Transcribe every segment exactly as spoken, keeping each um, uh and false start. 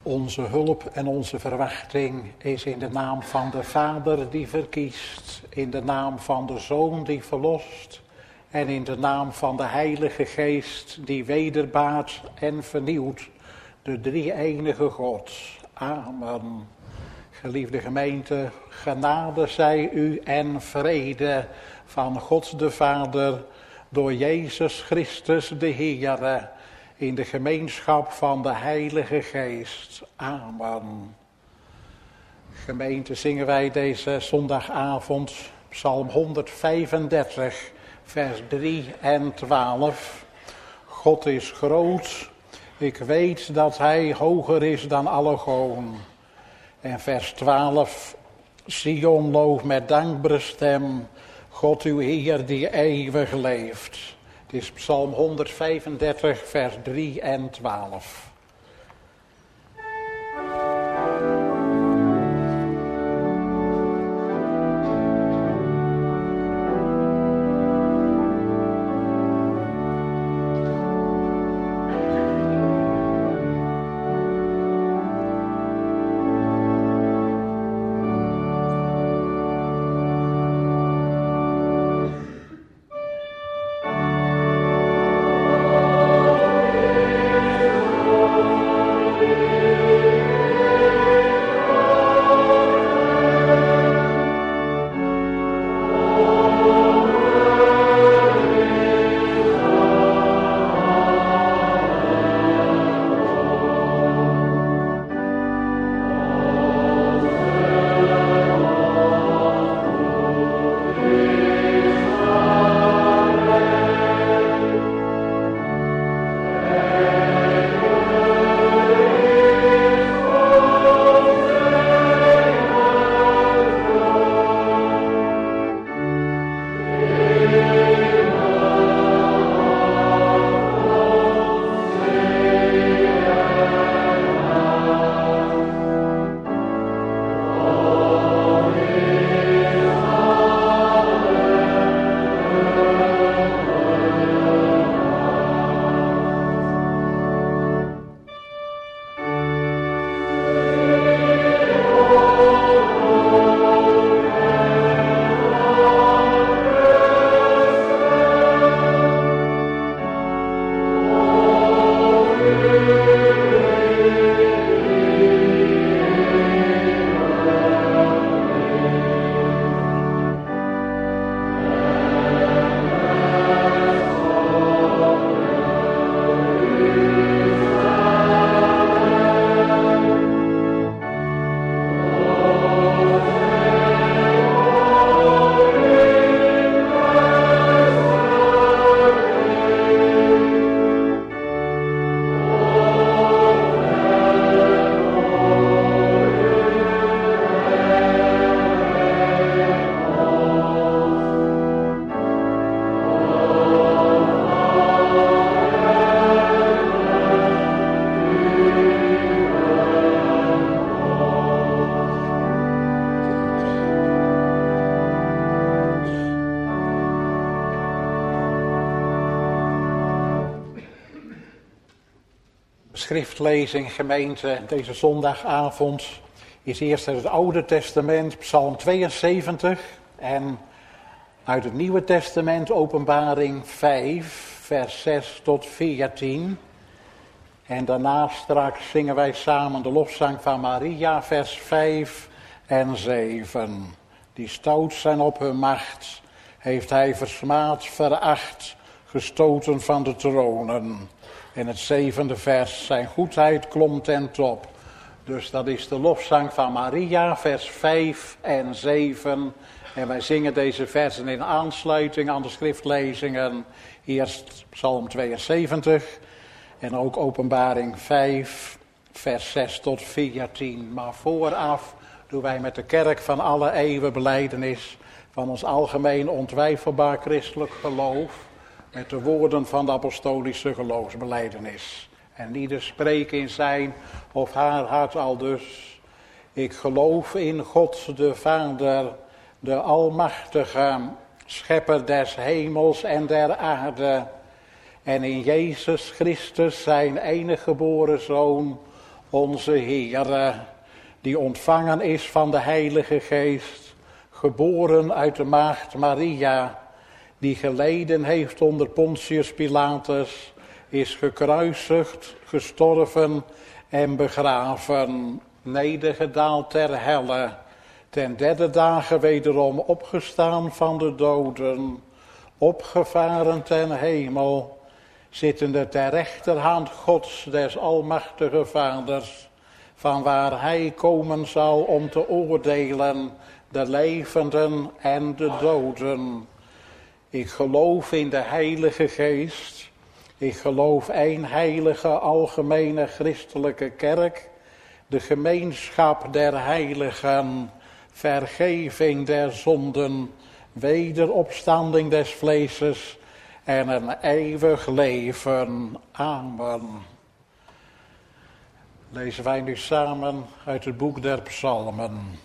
Onze hulp en onze verwachting is in de naam van de Vader die verkiest, in de naam van de Zoon die verlost en in de naam van de Heilige Geest die wederbaart en vernieuwt, de drie-enige God. Amen. Geliefde gemeente, genade zij u en vrede van God de Vader door Jezus Christus de Heere, in de gemeenschap van de Heilige Geest. Amen. Gemeente, zingen wij deze zondagavond Psalm honderdvijfendertig, vers drie en twaalf. God is groot, ik weet dat hij hoger is dan alle goden. En vers twaalf, Sion loof met dankbare stem, God uw Heer die eeuwig leeft. Het is Psalm honderdvijfendertig, vers drie en twaalf. Schriftlezing, gemeente, deze zondagavond is eerst uit het Oude Testament, Psalm tweeënzeventig, en uit het Nieuwe Testament, Openbaring vijf, vers zes tot veertien. En daarna straks zingen wij samen de lofzang van Maria, vers vijf en zeven. Die stout zijn op hun macht, heeft hij versmaad, veracht, gestoten van de tronen. En het zevende vers, zijn goedheid klom ten top. Dus dat is de lofzang van Maria, vers vijf en zeven. En wij zingen deze versen in aansluiting aan de schriftlezingen. Eerst Psalm tweeënzeventig en ook Openbaring vijf, vers zes tot veertien. Maar vooraf doen wij met de kerk van alle eeuwen belijdenis van ons algemeen ontwijfelbaar christelijk geloof, met de woorden van de apostolische geloofsbelijdenis. En ieder spreekt in zijn of haar hart al dus. Ik geloof in God de Vader, de Almachtige, Schepper des hemels en der aarde. En in Jezus Christus, zijn enige geboren Zoon, onze Heere, die ontvangen is van de Heilige Geest, geboren uit de maagd Maria, die geleden heeft onder Pontius Pilatus, is gekruisigd, gestorven en begraven, nedergedaald ter helle, ten derde dagen wederom opgestaan van de doden, opgevaren ten hemel, zittende ter rechterhand Gods des almachtige Vaders, van waar hij komen zal om te oordelen de levenden en de doden. Ik geloof in de Heilige Geest, ik geloof één heilige algemene christelijke kerk, de gemeenschap der heiligen, vergeving der zonden, wederopstanding des vleeses en een eeuwig leven. Amen. Lezen wij nu samen uit het boek der Psalmen.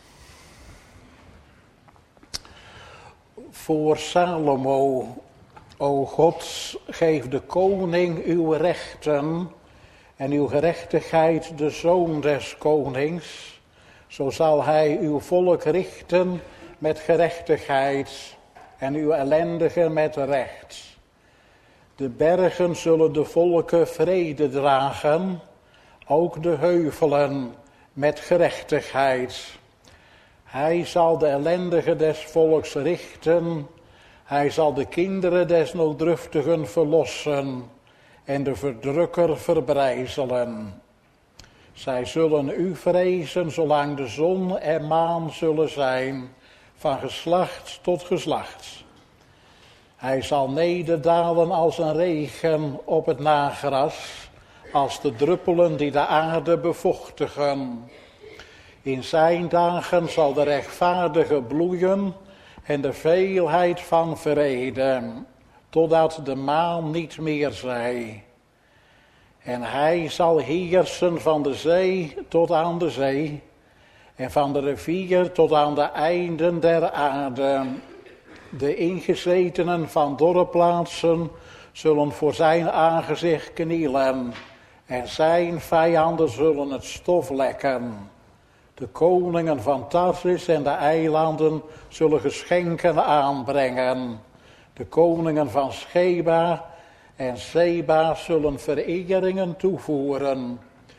Voor Salomo, o God, geef de koning uw rechten en uw gerechtigheid de zoon des konings. Zo zal hij uw volk richten met gerechtigheid en uw ellendigen met recht. De bergen zullen de volken vrede dragen, ook de heuvelen met gerechtigheid. Hij zal de ellendigen des volks richten, hij zal de kinderen des nooddruftigen verlossen en de verdrukker verbrijzelen. Zij zullen u vrezen zolang de zon en maan zullen zijn, van geslacht tot geslacht. Hij zal nederdalen als een regen op het nagras, als de druppelen die de aarde bevochtigen. In zijn dagen zal de rechtvaardige bloeien en de veelheid van vrede, totdat de maan niet meer zij. En hij zal heersen van de zee tot aan de zee, en van de rivier tot aan de einden der aarde. De ingezetenen van dorre plaatsen zullen voor zijn aangezicht knielen, en zijn vijanden zullen het stof lekken. De koningen van Tarsis en de eilanden zullen geschenken aanbrengen. De koningen van Sheba en Seba zullen vereringen toevoeren.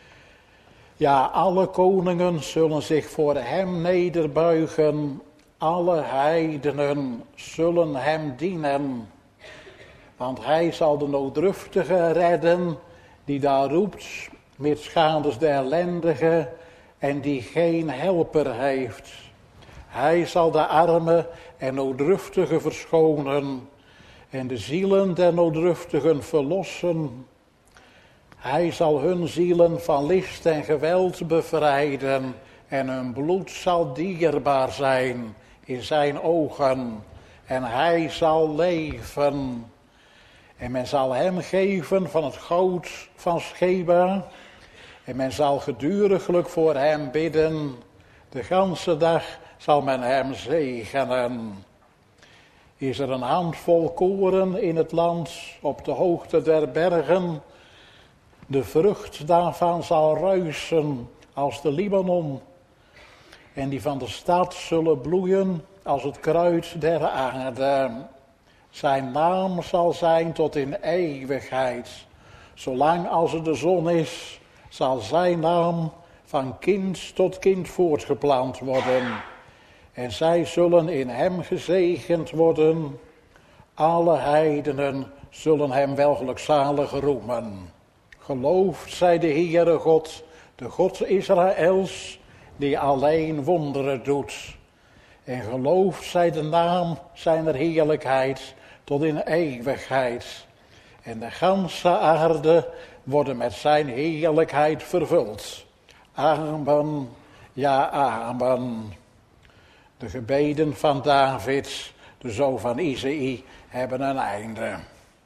Ja, alle koningen zullen zich voor hem nederbuigen. Alle heidenen zullen hem dienen. Want hij zal de nooddruftige redden, die daar roept, met schades de ellendige en die geen helper heeft. Hij zal de armen en nooddruftigen verschonen en de zielen der nooddruftigen verlossen. Hij zal hun zielen van list en geweld bevrijden en hun bloed zal dierbaar zijn in zijn ogen en hij zal leven. En men zal hem geven van het goud van Sheba en men zal geduriglijk voor hem bidden. De ganse dag zal men hem zegenen. Is er een handvol koren in het land op de hoogte der bergen? De vrucht daarvan zal ruisen als de Libanon. En die van de stad zullen bloeien als het kruid der aarde. Zijn naam zal zijn tot in eeuwigheid. Zolang als er de zon is, zal zijn naam van kind tot kind voortgeplant worden. En zij zullen in hem gezegend worden. Alle heidenen zullen hem welgelukzalig roemen. Geloofd zij de Heere God, de God Israëls, die alleen wonderen doet. En geloofd zij de naam zijner heerlijkheid tot in eeuwigheid. En de ganse aarde worden met zijn heerlijkheid vervuld. Amen, ja amen. De gebeden van David, de zoon van Isaïe, hebben een einde.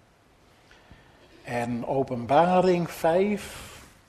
En Openbaring vijf.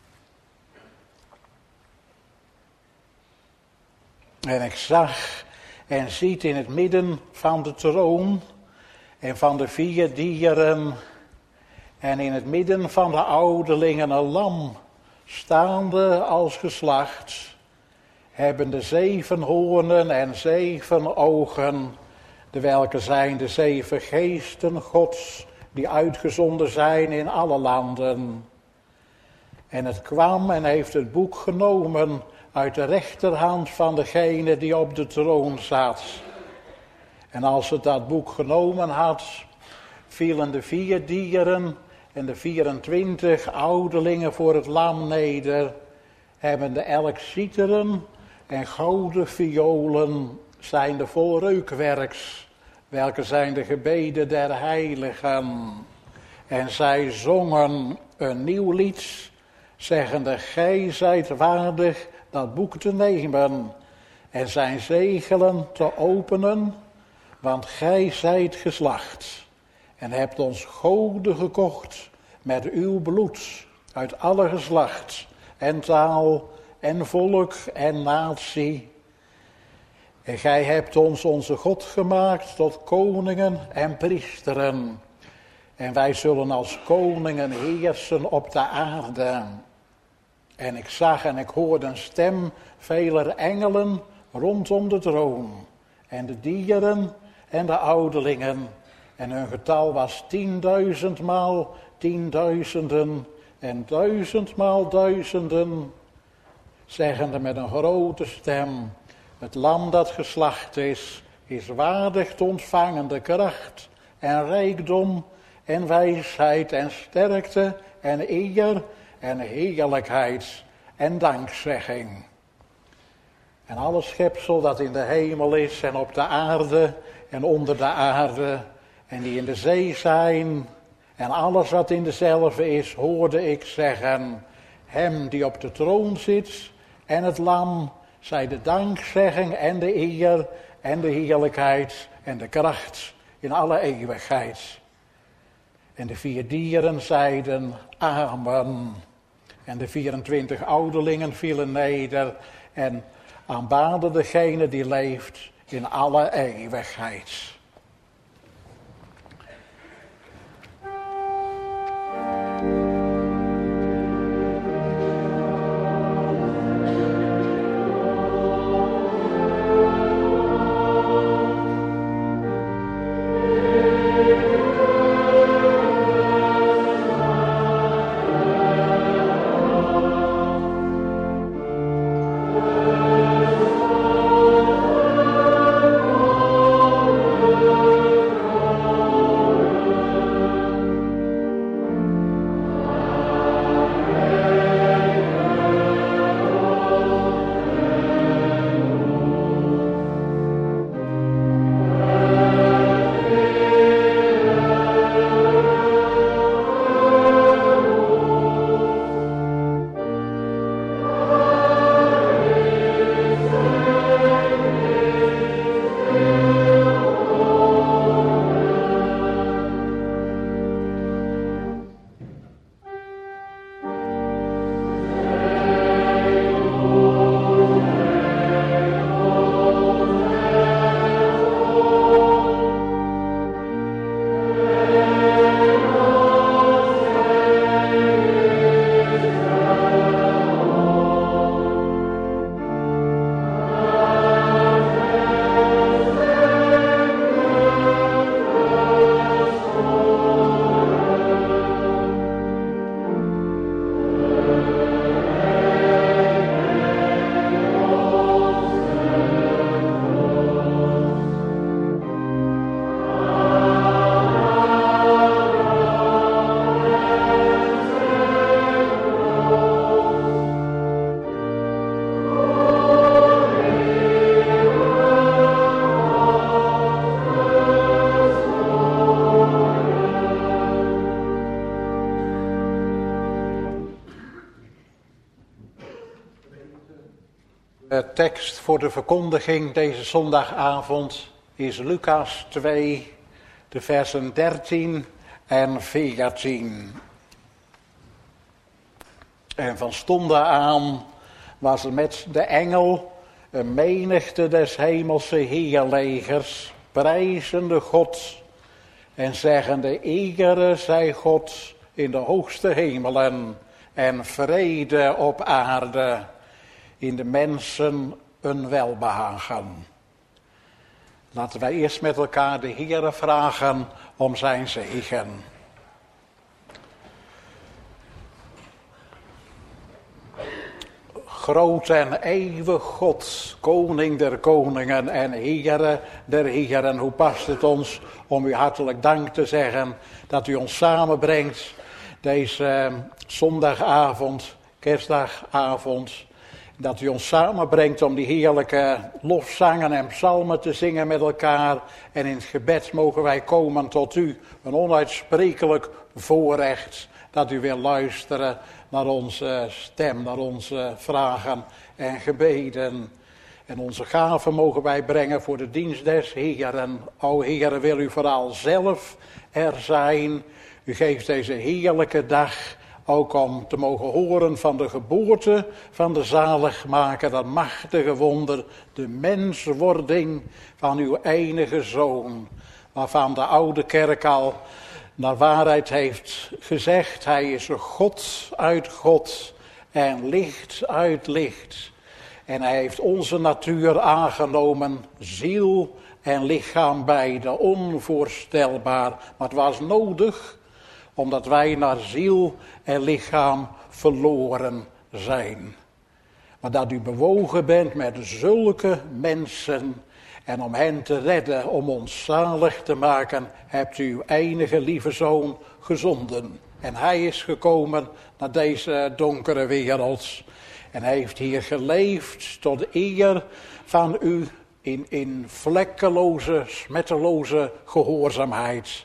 En ik zag en ziet in het midden van de troon en van de vier dieren en in het midden van de ouderlingen een lam, staande als geslacht, hebben de zeven hoornen en zeven ogen, de welke zijn de zeven geesten Gods, die uitgezonden zijn in alle landen. En het kwam en heeft het boek genomen uit de rechterhand van degene die op de troon zat. En als het dat boek genomen had, vielen de vier dieren en de vierentwintig ouderlingen voor het lam neder, hebbende elk citeren en gouden violen, zijn de vol reukwerks, welke zijn de gebeden der heiligen. En zij zongen een nieuw lied, zeggende: gij zijt waardig dat boek te nemen en zijn zegelen te openen, want gij zijt geslacht en hebt ons goden gekocht met uw bloed uit alle geslacht en taal en volk en natie. En gij hebt ons onze God gemaakt tot koningen en priesteren. En wij zullen als koningen heersen op de aarde. En ik zag en ik hoorde een stem veler engelen rondom de troon. En de dieren en de ouderlingen. En hun getal was tienduizendmaal tienduizenden en duizendmaal duizenden. Zeggende met een grote stem: het lam dat geslacht is, is waardig te ontvangen de kracht en rijkdom en wijsheid en sterkte en eer en heerlijkheid en dankzegging. En alle schepsel dat in de hemel is en op de aarde en onder de aarde en die in de zee zijn en alles wat in dezelfde is, hoorde ik zeggen: hem die op de troon zit en het lam, zij de dankzegging en de eer en de heerlijkheid en de kracht in alle eeuwigheid. En de vier dieren zeiden: amen. En de vierentwintig ouderlingen vielen neder en aanbaden degene die leeft in alle eeuwigheid. De tekst voor de verkondiging deze zondagavond is Lucas twee, de versen dertien en veertien. En van stonden aan was er met de engel een menigte des hemelse heerlegers, prijzende God en zeggende: Ere zij God in de hoogste hemelen en vrede op aarde, in de mensen een welbehagen. Laten wij eerst met elkaar de Heere vragen om zijn zegen. Groot en eeuwig God, koning der koningen en Heere der heren, hoe past het ons om u hartelijk dank te zeggen dat u ons samenbrengt deze zondagavond, kerstdagavond. Dat u ons samenbrengt om die heerlijke lofzangen en psalmen te zingen met elkaar. En in het gebed mogen wij komen tot u. Een onuitsprekelijk voorrecht dat u wil luisteren naar onze stem, naar onze vragen en gebeden. En onze gaven mogen wij brengen voor de dienst des Heeren. O Heere, wil u vooral zelf er zijn. U geeft deze heerlijke dag ook om te mogen horen van de geboorte van de zaligmaker, dat machtige wonder, de menswording van uw enige Zoon, waarvan de oude kerk al naar waarheid heeft gezegd, hij is God uit God en licht uit licht. En hij heeft onze natuur aangenomen, ziel en lichaam beide, onvoorstelbaar. Maar het was nodig, omdat wij naar ziel en lichaam verloren zijn. Maar dat u bewogen bent met zulke mensen en om hen te redden, om ons zalig te maken, hebt u uw enige lieve Zoon gezonden. En hij is gekomen naar deze donkere wereld en heeft hier geleefd tot eer van u in, in vlekkeloze, smetteloze gehoorzaamheid.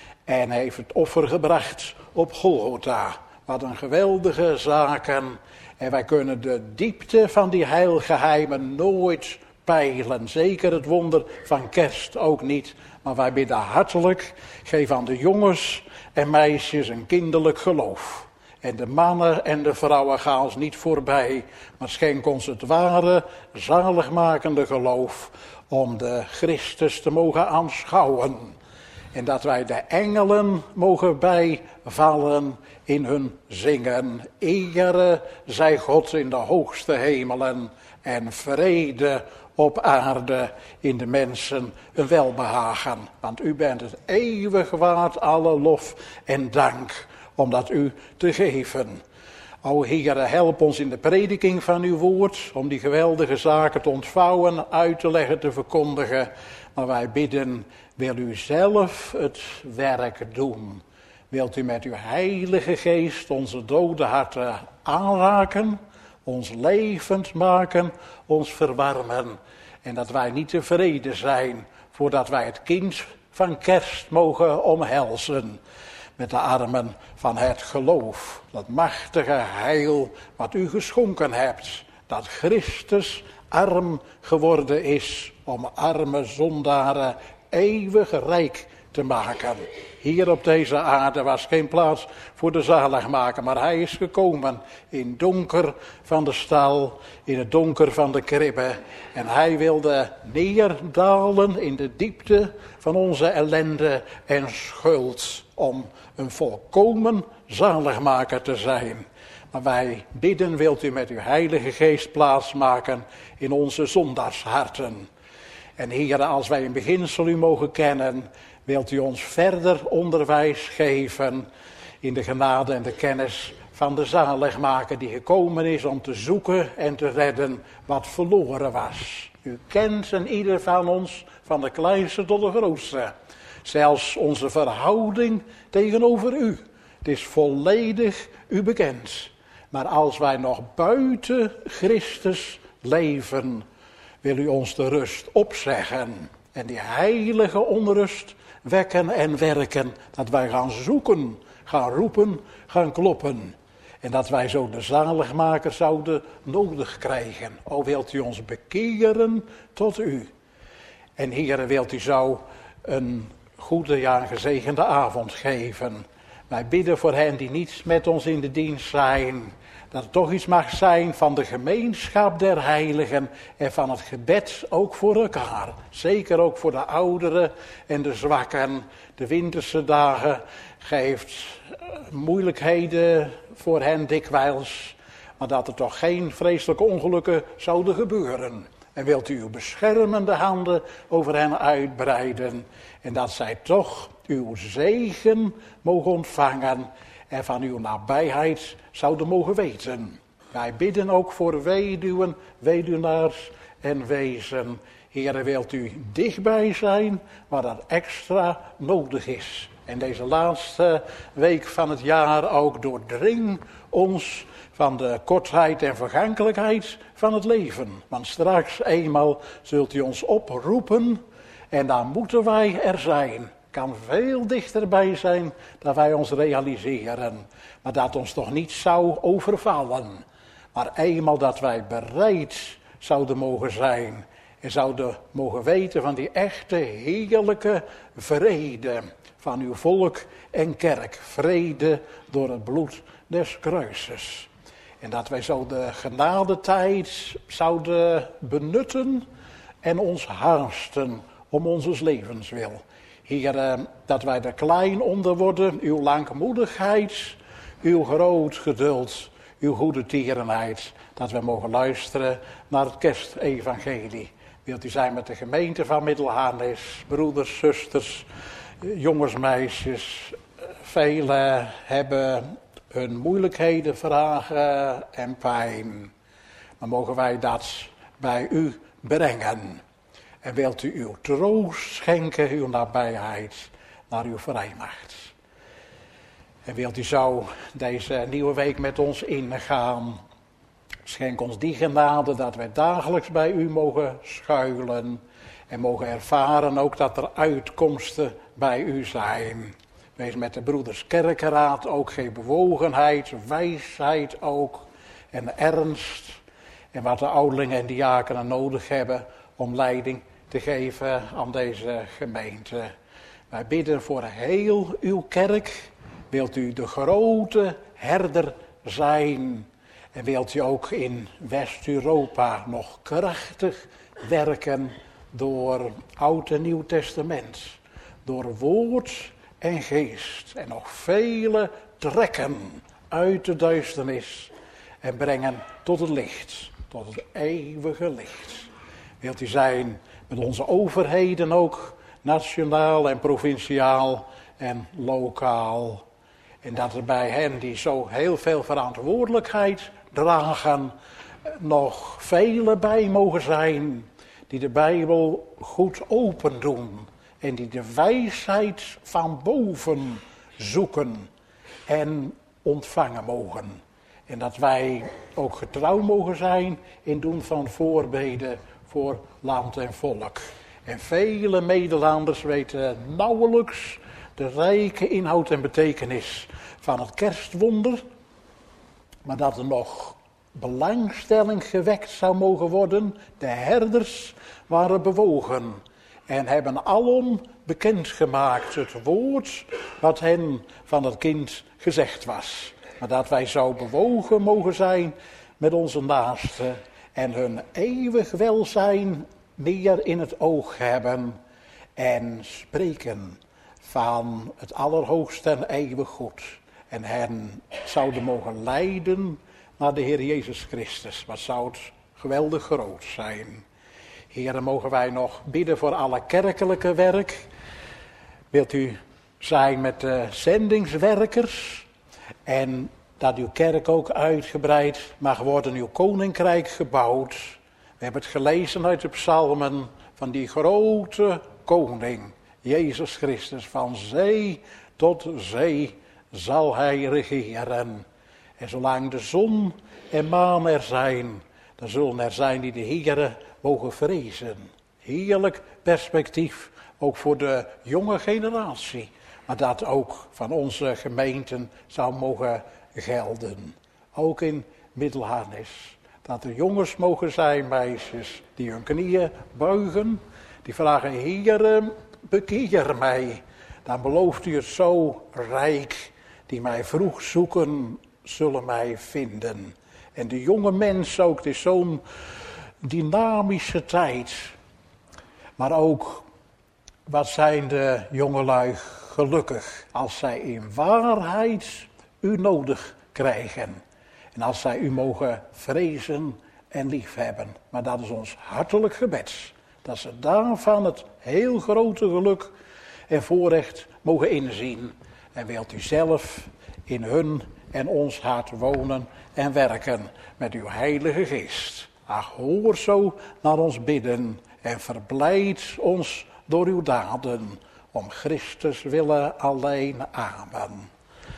En heeft het offer gebracht op Golgotha. Wat een geweldige zaken. En wij kunnen de diepte van die heilgeheimen nooit peilen. Zeker het wonder van kerst ook niet. Maar wij bidden hartelijk, geef aan de jongens en meisjes een kinderlijk geloof. En de mannen en de vrouwen gaan ons niet voorbij. Maar schenk ons het ware, zaligmakende geloof om de Christus te mogen aanschouwen. En dat wij de engelen mogen bijvallen in hun zingen. Ere zij God in de hoogste hemelen en vrede op aarde in de mensen een welbehagen. Want u bent het eeuwig waard alle lof en dank om dat u te geven. O Heere, help ons in de prediking van uw woord om die geweldige zaken te ontvouwen, uit te leggen, te verkondigen. Maar wij bidden, wil u zelf het werk doen. Wilt u met uw heilige geest onze dode harten aanraken, ons levend maken, ons verwarmen. En dat wij niet tevreden zijn voordat wij het kind van kerst mogen omhelzen. Met de armen van het geloof, dat machtige heil wat u geschonken hebt. Dat Christus arm geworden is om arme zondaren eeuwig rijk te maken. Hier op deze aarde was geen plaats voor de zaligmaker, maar hij is gekomen in het donker van de stal, in het donker van de kribbe. En hij wilde neerdalen in de diepte van onze ellende en schuld, om een volkomen zaligmaker te zijn. Maar wij bidden, wilt u met uw heilige geest plaatsmaken in onze zondaarsharten. En Heere, als wij in beginsel u mogen kennen, wilt u ons verder onderwijs geven in de genade en de kennis van de zaligmaker die gekomen is om te zoeken en te redden wat verloren was. U kent en ieder van ons, van de kleinste tot de grootste. Zelfs onze verhouding tegenover u. Het is volledig u bekend. Maar als wij nog buiten Christus leven, wil u ons de rust opzeggen. En die heilige onrust wekken en werken. Dat wij gaan zoeken, gaan roepen, gaan kloppen. En dat wij zo de zaligmaker zouden nodig krijgen. O, wilt u ons bekeren tot u. En Heere, wilt u zo een goede, ja, gezegende avond geven. Wij bidden voor hen die niet met ons in de dienst zijn. Dat het toch iets mag zijn van de gemeenschap der heiligen en van het gebed ook voor elkaar. Zeker ook voor de ouderen en de zwakken. De winterse dagen geeft moeilijkheden voor hen dikwijls. Maar dat er toch geen vreselijke ongelukken zouden gebeuren. En wilt u uw beschermende handen over hen uitbreiden. En dat zij toch uw zegen mogen ontvangen. En van uw nabijheid zouden mogen weten. Wij bidden ook voor weduwen, weduwnaars en wezen. Heere, wilt u dichtbij zijn waar dat extra nodig is. En deze laatste week van het jaar ook doordring ons van de kortheid en vergankelijkheid van het leven. Want straks eenmaal zult u ons oproepen en dan moeten wij er zijn. Kan veel dichterbij zijn dan wij ons realiseren. Maar dat ons toch niet zou overvallen. Maar eenmaal dat wij bereid zouden mogen zijn. En zouden mogen weten van die echte heerlijke vrede van uw volk en kerk. Vrede door het bloed des kruises. En dat wij zo de genadetijd zouden benutten en ons haasten om onze levenswil. Heer, dat wij er klein onder worden, uw langmoedigheid, uw groot geduld, uw goede tierenheid. Dat we mogen luisteren naar het kerstevangelie. Wilt u zijn met de gemeente van Middelharnis, broeders, zusters, jongens, meisjes. Velen hebben hun moeilijkheden, vragen en pijn. Maar mogen wij dat bij u brengen. En wilt u uw troost schenken, uw nabijheid, naar uw vrijmacht. En wilt u zo deze nieuwe week met ons ingaan. Schenk ons die genade dat wij dagelijks bij u mogen schuilen. En mogen ervaren ook dat er uitkomsten bij u zijn. Wees met de broeders kerkenraad ook geen bewogenheid, wijsheid ook. En ernst. En wat de ouderlingen en diakenen nodig hebben om leiding te geven aan deze gemeente. Wij bidden voor heel uw kerk. Wilt u de grote herder zijn. En wilt u ook in West-Europa nog krachtig werken door Oud en Nieuw Testament. Door woord en geest. En nog vele trekken uit de duisternis. En brengen tot het licht. Tot het eeuwige licht. Wilt u zijn met onze overheden ook. Nationaal en provinciaal en lokaal. En dat er bij hen die zo heel veel verantwoordelijkheid dragen. Nog vele bij mogen zijn. Die de Bijbel goed open doen. En die de wijsheid van boven zoeken. En ontvangen mogen. En dat wij ook getrouw mogen zijn in doen van voorbeden voor land en volk. En vele Nederlanders weten nauwelijks de rijke inhoud en betekenis van het kerstwonder. Maar dat er nog belangstelling gewekt zou mogen worden. De herders waren bewogen en hebben alom bekendgemaakt het woord wat hen van het kind gezegd was. Maar dat wij zo bewogen mogen zijn met onze naasten en hun eeuwig welzijn meer in het oog hebben en spreken van het allerhoogste en eeuwig goed. En hen zouden mogen leiden naar de Heer Jezus Christus. Wat zou het geweldig groot zijn. Heren, mogen wij nog bidden voor alle kerkelijke werk. Wilt u zijn met de zendingswerkers. En dat uw kerk ook uitgebreid mag worden, uw koninkrijk gebouwd. We hebben het gelezen uit de psalmen van die grote koning, Jezus Christus. Van zee tot zee zal hij regeren. En zolang de zon en maan er zijn, dan zullen er zijn die de Heere mogen vrezen. Heerlijk perspectief, ook voor de jonge generatie. Maar dat ook van onze gemeenten zou mogen gelden. Ook in Middelharnis. Dat er jongens mogen zijn, meisjes, die hun knieën buigen. Die vragen, Heere, bekeer mij. Dan belooft u het zo rijk. Die mij vroeg zoeken, zullen mij vinden. En de jonge mens ook, het is zo'n dynamische tijd. Maar ook, wat zijn de jongelui gelukkig als zij in waarheid u nodig krijgen. En als zij u mogen vrezen en liefhebben. Maar dat is ons hartelijk gebed. Dat ze daarvan het heel grote geluk en voorrecht mogen inzien. En wilt u zelf in hun en ons hart wonen en werken met uw heilige geest. Ach, hoor zo naar ons bidden en verblijd ons door uw daden. Om Christus willen alleen. Amen.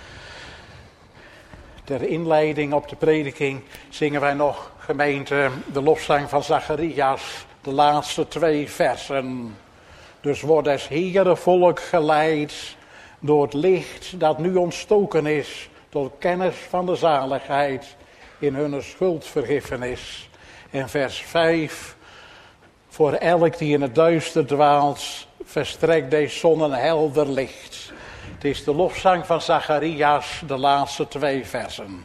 Ter inleiding op de prediking zingen wij nog, gemeente, de lofzang van Zacharias, de laatste twee versen. Dus wordt des Heere volk geleid door het licht dat nu ontstoken is, tot kennis van de zaligheid in hun schuldvergiffenis. En vers vijf, voor elk die in het duister dwaalt, verstrekt deze zon een helder licht. Het is de lofzang van Zacharias, de laatste twee versen.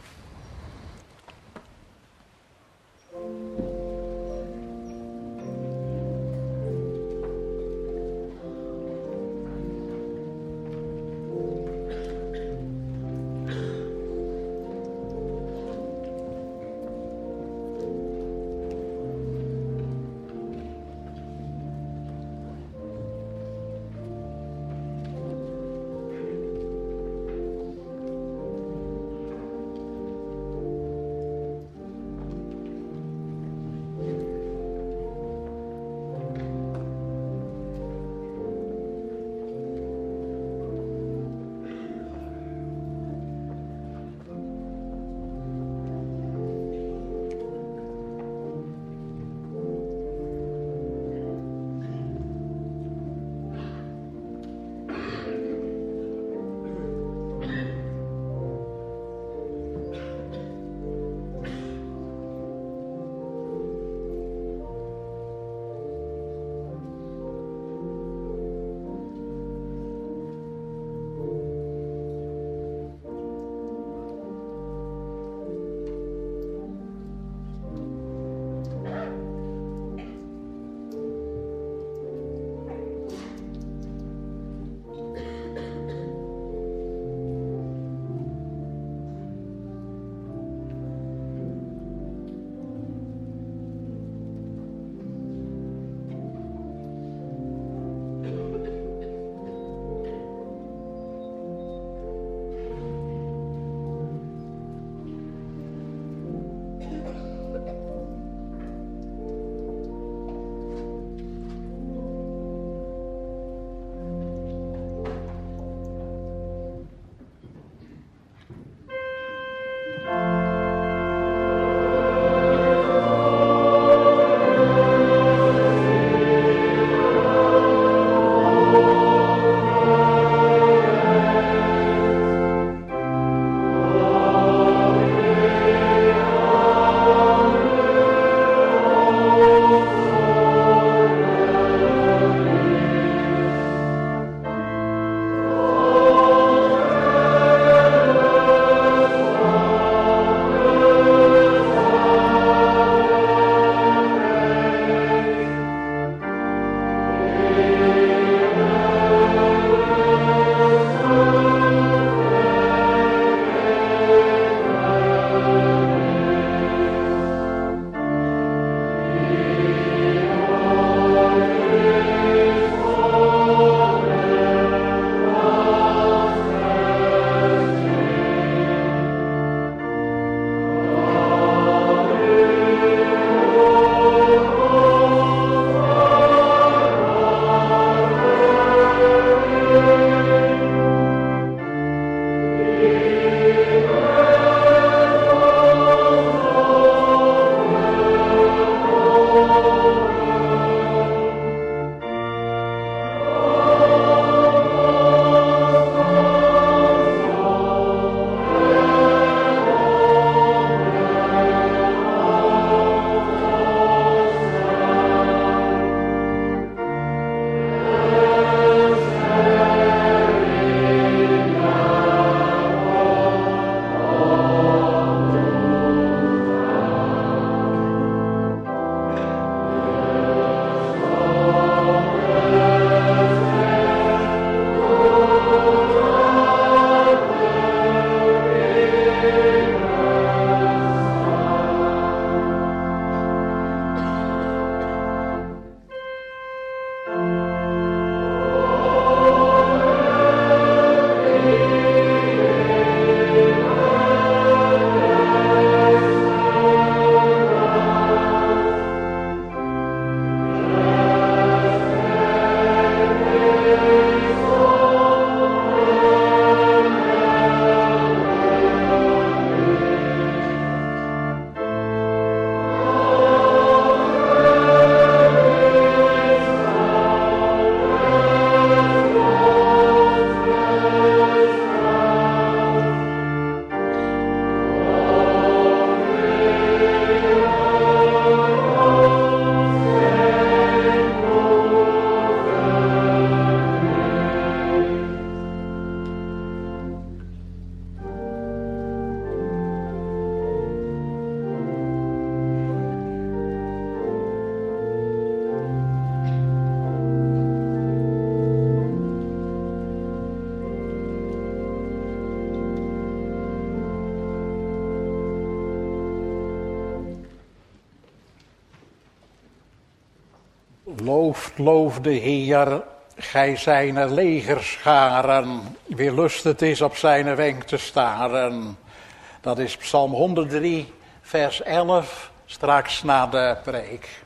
Looft, loof de Heer, gij zijne legerscharen, wie lust het is op zijne wenk te staren. Dat is Psalm honderddrie, vers elf, straks na de preek.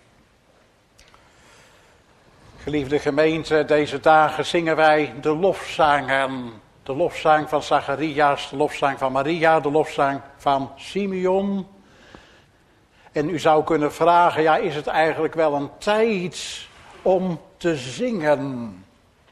Geliefde gemeente, deze dagen zingen wij de lofzangen. De lofzang van Zacharias, de lofzang van Maria, de lofzang van Simeon. En u zou kunnen vragen, ja, is het eigenlijk wel een tijd om te zingen?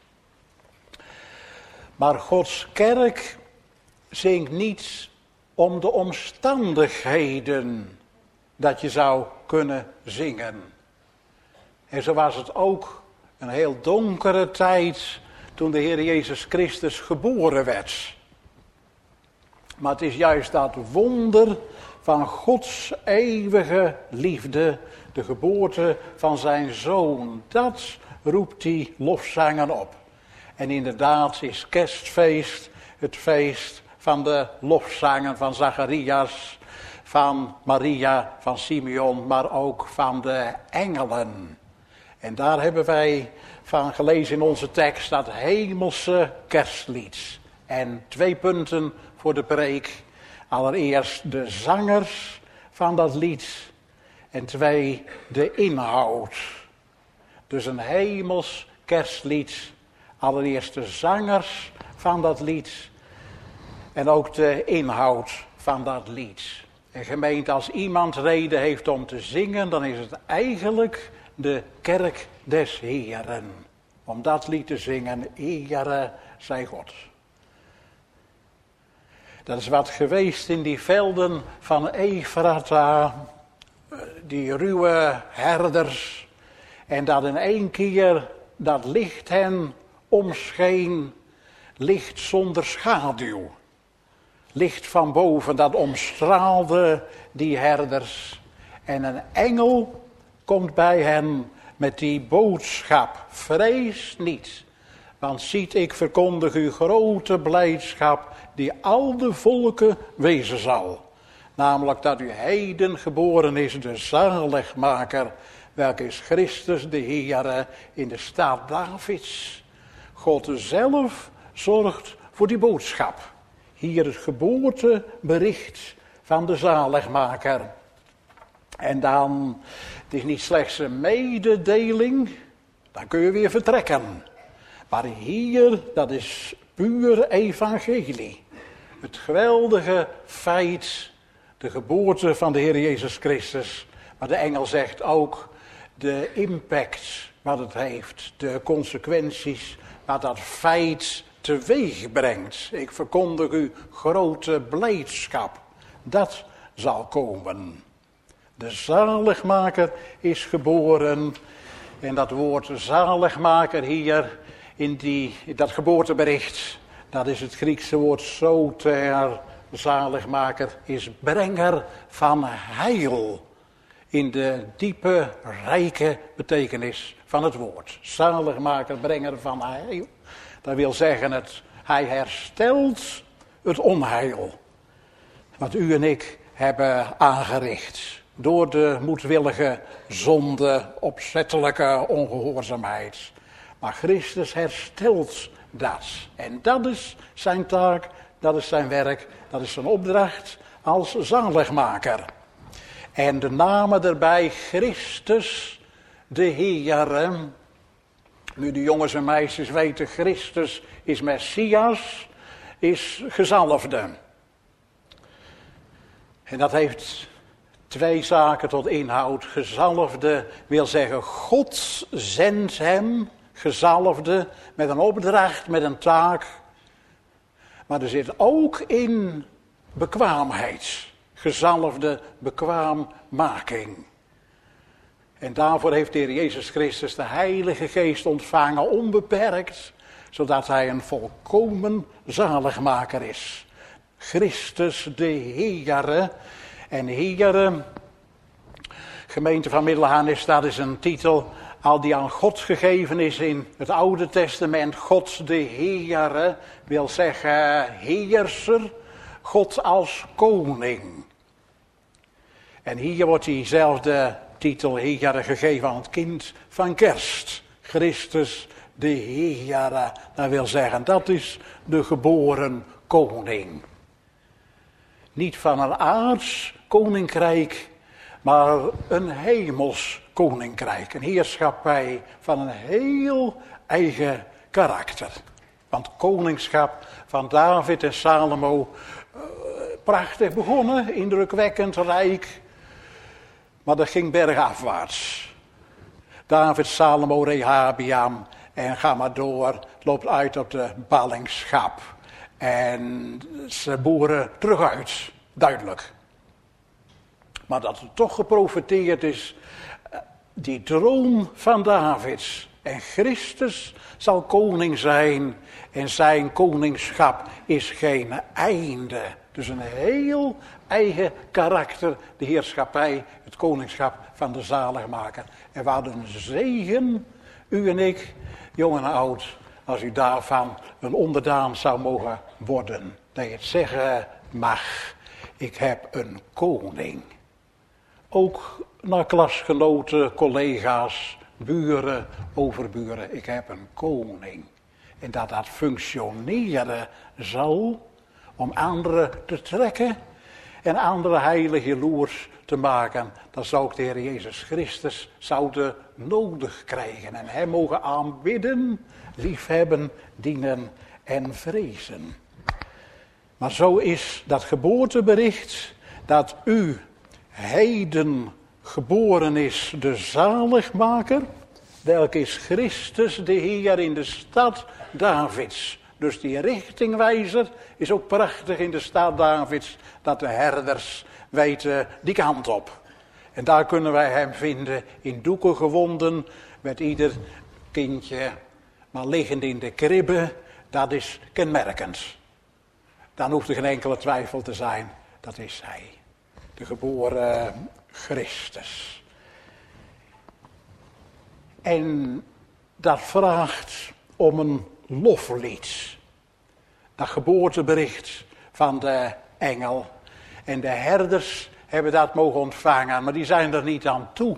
Maar Gods kerk zingt niet om de omstandigheden dat je zou kunnen zingen. En zo was het ook een heel donkere tijd toen de Heer Jezus Christus geboren werd. Maar het is juist dat wonder van Gods eeuwige liefde, de geboorte van zijn Zoon, dat roept die lofzangen op. En inderdaad is kerstfeest het feest van de lofzangen van Zacharias, van Maria, van Simeon, maar ook van de engelen. En daar hebben wij van gelezen in onze tekst dat hemelse kerstlied. En twee punten voor de preek. Allereerst de zangers van dat lied. En twee, de inhoud. Dus een hemels kerstlied. Allereerst de zangers van dat lied. En ook de inhoud van dat lied. En gemeente, als iemand reden heeft om te zingen, dan is het eigenlijk de kerk des Heeren. Om dat lied te zingen, Heere zij God. Dat is wat geweest in die velden van Efrata, die ruwe herders. En dat in één keer dat licht hen omscheen, licht zonder schaduw. Licht van boven, dat omstraalde die herders. En een engel komt bij hen met die boodschap: vrees niet, want ziet, ik verkondig u grote blijdschap die al de volken wezen zal. Namelijk dat u heden geboren is, de zaligmaker, welke is Christus de Heere in de staat Davids. God zelf zorgt voor die boodschap. Hier het geboortebericht van de zaligmaker. En dan, het is niet slechts een mededeling, dan kun je weer vertrekken. Maar hier, dat is puur evangelie. Het geweldige feit, de geboorte van de Heer Jezus Christus. Maar de engel zegt ook de impact wat het heeft, de consequenties, wat dat feit teweeg brengt. Ik verkondig u grote blijdschap. Dat zal komen. De zaligmaker is geboren. En dat woord zaligmaker hier in, die, in dat geboortebericht, dat is het Griekse woord soter. Zaligmaker is brenger van heil. In de diepe, rijke betekenis van het woord. Zaligmaker, brenger van heil. Dat wil zeggen, het, hij herstelt het onheil. Wat u en ik hebben aangericht. Door de moedwillige zonde, opzettelijke ongehoorzaamheid. Maar Christus herstelt dat. En dat is zijn taak, dat is zijn werk, dat is zijn opdracht als zaligmaker. En de namen erbij, Christus de Heere. Nu de jongens en meisjes weten, Christus is Messias, is gezalfde. En dat heeft twee zaken tot inhoud. Gezalfde wil zeggen, God zendt hem, gezalfde, met een opdracht, met een taak. Maar er zit ook in bekwaamheid. Gezalfde bekwaammaking. En daarvoor heeft de Heer Jezus Christus de Heilige Geest ontvangen, onbeperkt, zodat hij een volkomen zaligmaker is. Christus de Heere. En Heere, gemeente van Middelharnis, dat is een titel al die aan God gegeven is in het Oude Testament. God de Heere wil zeggen heerser, God als koning. En hier wordt diezelfde titel Heere gegeven aan het kind van kerst. Christus de Heere, dat wil zeggen, dat is de geboren koning. Niet van een aards koninkrijk, maar een hemels koninkrijk. Een heerschappij van een heel eigen karakter. Want koningschap van David en Salomo, uh, prachtig begonnen, indrukwekkend, rijk. Maar dat ging bergafwaarts. David, Salomo, Rehabiam en ga maar door. Het loopt uit op de ballingschap. En ze boeren terug uit, duidelijk. Maar dat er toch geprofeteerd is, die droom van Davids. En Christus zal koning zijn en zijn koningschap is geen einde. Dus een heel eigen karakter, de heerschappij, het koningschap van de zaligmaker. En wat een zegen, u en ik, jong en oud, als u daarvan een onderdaan zou mogen worden. Dat je het zeggen mag, ik heb een koning. Ook naar klasgenoten, collega's, buren, overburen, ik heb een koning. En dat dat functioneren zal om anderen te trekken en andere heilige jaloers te maken, dan zou ook de Heer Jezus Christus zouden nodig krijgen. En hem mogen aanbidden, liefhebben, dienen en vrezen. Maar zo is dat geboortebericht dat u heden geboren is de zaligmaker, welke is Christus de Heer in de stad Davids. Dus die richtingwijzer is ook prachtig in de stad Davids, dat de herders weten die kant op. En daar kunnen wij hem vinden in doeken gewonden, met ieder kindje, maar liggend in de kribbe, dat is kenmerkend. Dan hoeft er geen enkele twijfel te zijn, dat is hij, de geboren Christus. En dat vraagt om een loflied. Dat geboortebericht van de engel. En de herders hebben dat mogen ontvangen, maar die zijn er niet aan toe.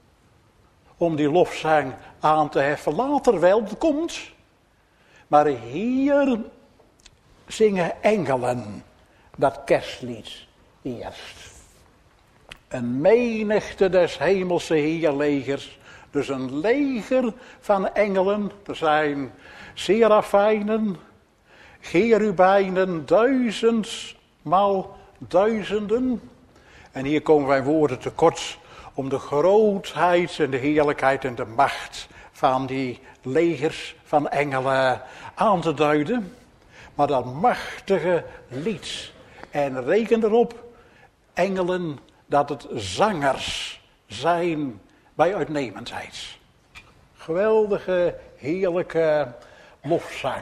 Om die lofzang aan te heffen. Later wel, het komt. Maar hier zingen engelen dat kerstlied eerst. Een menigte des hemelse heerlegers. Dus een leger van engelen. Er zijn serafijnen, cherubijnen, duizendmaal duizenden. En hier komen wij woorden tekort om de grootheid en de heerlijkheid en de macht van die legers van engelen aan te duiden. Maar dat machtige lied. En reken erop, engelen, dat het zangers zijn bij uitnemendheid. Geweldige, heerlijke lofzang.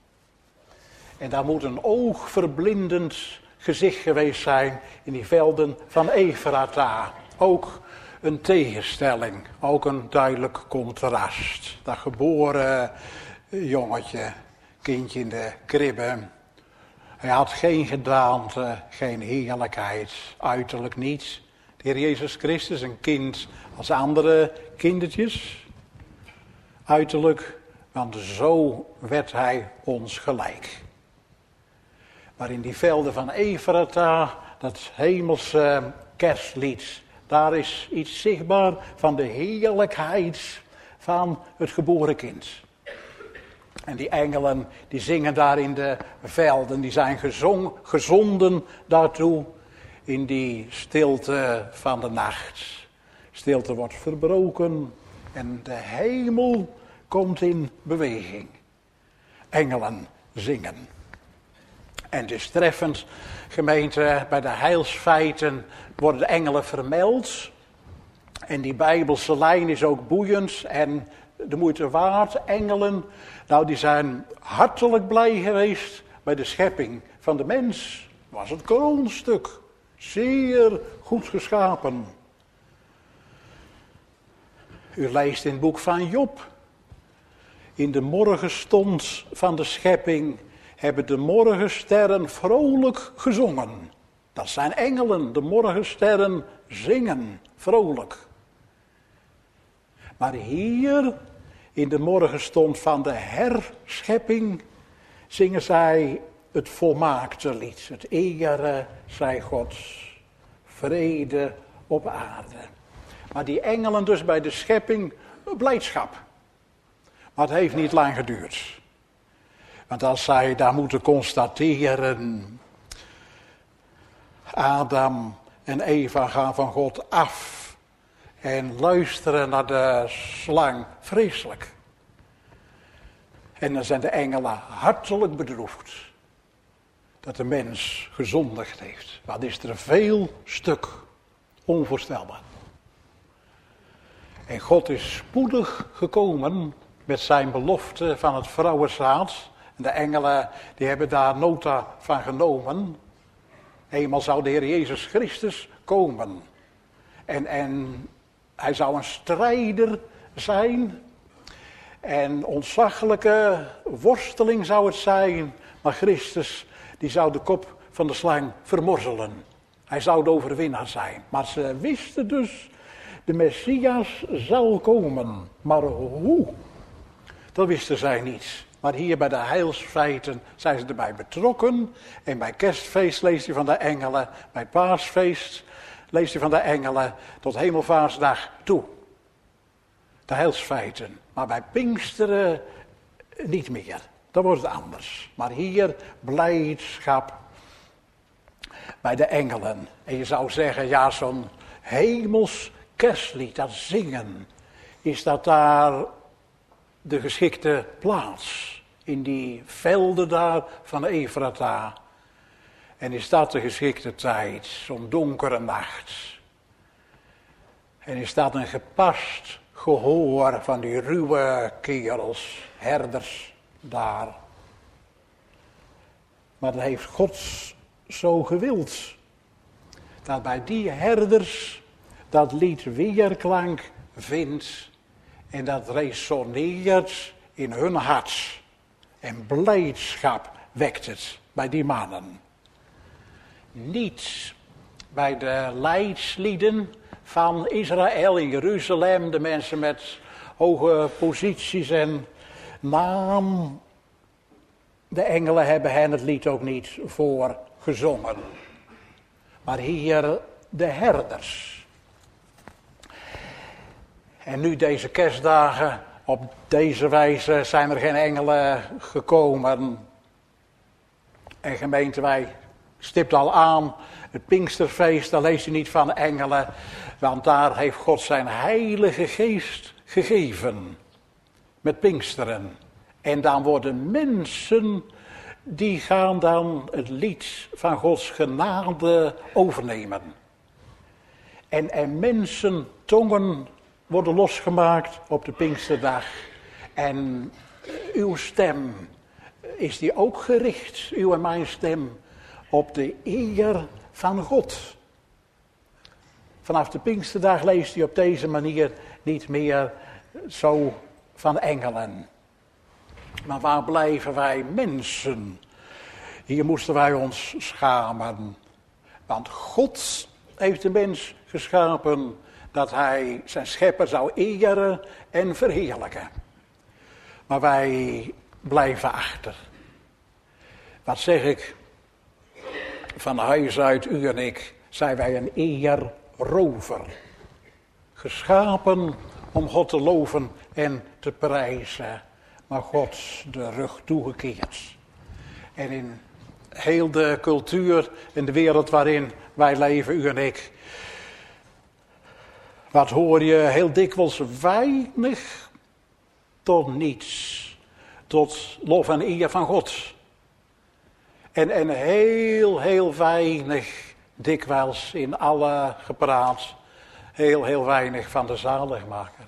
En daar moet een oogverblindend gezicht geweest zijn in die velden van Efrata. Ook een tegenstelling, ook een duidelijk contrast. Dat geboren jongetje, kindje in de kribbe. Hij had geen gedaante, geen heerlijkheid, uiterlijk niets. De Heer Jezus Christus, een kind als andere kindertjes. Uiterlijk, want zo werd hij ons gelijk. Maar in die velden van Efrata, dat hemelse kerstlied, daar is iets zichtbaar van de heerlijkheid van het geboren kind. En die engelen, die zingen daar in de velden, die zijn gezong, gezonden daartoe in die stilte van de nacht. Stilte wordt verbroken en de hemel komt in beweging. Engelen zingen. En het is treffend, gemeente, bij de heilsfeiten worden de engelen vermeld. En die Bijbelse lijn is ook boeiend en de moeite waard. Engelen, nou die zijn hartelijk blij geweest bij de schepping van de mens. Was het kroonstuk. Zeer goed geschapen. U leest in het boek van Job. In de morgenstond van de schepping hebben de morgensterren vrolijk gezongen. Dat zijn engelen, de morgensterren zingen vrolijk. Maar hier, in de morgenstond van de herschepping, zingen zij het volmaakte lied. Het ere zij Gods, vrede op aarde. Maar die engelen dus bij de schepping, blijdschap. Maar het heeft niet lang geduurd. Want als zij daar moeten constateren, Adam en Eva gaan van God af en luisteren naar de slang, vreselijk. En dan zijn de engelen hartelijk bedroefd dat de mens gezondigd heeft. Wat is er veel stuk onvoorstelbaar. En God is spoedig gekomen met zijn belofte van het vrouwenzaad. En de engelen die hebben daar nota van genomen. Eenmaal zou de Heer Jezus Christus komen. En, en hij zou een strijder zijn. En ontzaglijke worsteling zou het zijn. Maar Christus die zou de kop van de slang vermorzelen. Hij zou de overwinnaar zijn. Maar ze wisten dus, de Messias zal komen. Maar hoe? Dat wisten zij niet. Maar hier bij de heilsfeiten zijn ze erbij betrokken. En bij kerstfeest leest hij van de engelen. Bij paasfeest leest hij van de engelen tot hemelvaartsdag toe. De heilsfeiten. Maar bij Pinksteren niet meer. Dan wordt het anders. Maar hier blijdschap bij de engelen. En je zou zeggen, ja, zo'n hemels kerstlied, dat zingen, is dat daar de geschikte plaats. In die velden daar van Efrata. En is dat de geschikte tijd, zo'n donkere nacht. En is dat een gepast gehoor van die ruwe kerels, herders daar. Maar dat heeft God zo gewild. Dat bij die herders dat lied weerklank vindt. En dat resoneert in hun hart. En blijdschap wekt het bij die mannen. Niet bij de leidslieden van Israël in Jeruzalem. De mensen met hoge posities en naam. De engelen hebben hen het lied ook niet voor gezongen. Maar hier de herders. En nu deze kerstdagen, op deze wijze zijn er geen engelen gekomen. En gemeente, wij stipt al aan, het Pinksterfeest, daar leest u niet van engelen. Want daar heeft God zijn heilige geest gegeven. Met Pinksteren. En dan worden mensen, die gaan dan het lied van Gods genade overnemen. En, en mensen, tongen worden losgemaakt op de Pinksterdag. En uw stem, is die ook gericht, uw en mijn stem, op de eer van God. Vanaf de Pinksterdag leest u op deze manier niet meer zo van engelen. Maar waar blijven wij mensen? Hier moesten wij ons schamen. Want God heeft de mens geschapen dat hij zijn schepper zou eren en verheerlijken. Maar wij blijven achter. Wat zeg ik? Van huis uit, u en ik, zijn wij een eerrover. Geschapen om God te loven en te prijzen. Maar God de rug toegekeerd. En in heel de cultuur en de wereld waarin wij leven, u en ik. Wat hoor je heel dikwijls? Weinig tot niets. Tot lof en eer van God. En, en heel, heel weinig dikwijls in alle gepraat. Heel, heel weinig van de zaligmaker.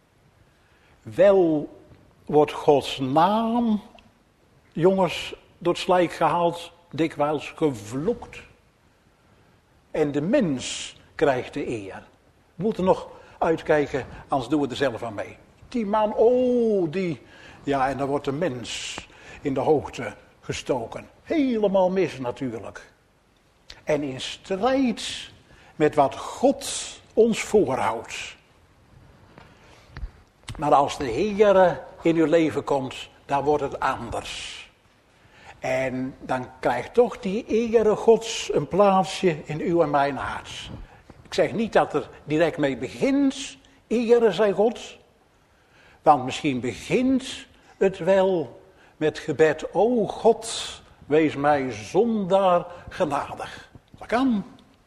Wel wordt Gods naam, jongens, door het slijk gehaald, dikwijls gevloekt. En de mens krijgt de eer. We moeten nog uitkijken, anders doen we er zelf aan mee. Die man, oh, die... Ja, en dan wordt de mens in de hoogte gestoken. Helemaal mis natuurlijk. En in strijd met wat God ons voorhoudt. Maar als de Heer in uw leven komt, dan wordt het anders. En dan krijgt toch die Ere Gods een plaatsje in uw en mijn hart. Ik zeg niet dat er direct mee begint, Ere zij God. Want misschien begint het wel met gebed, o God, wees mij zondaar genadig. Dat kan.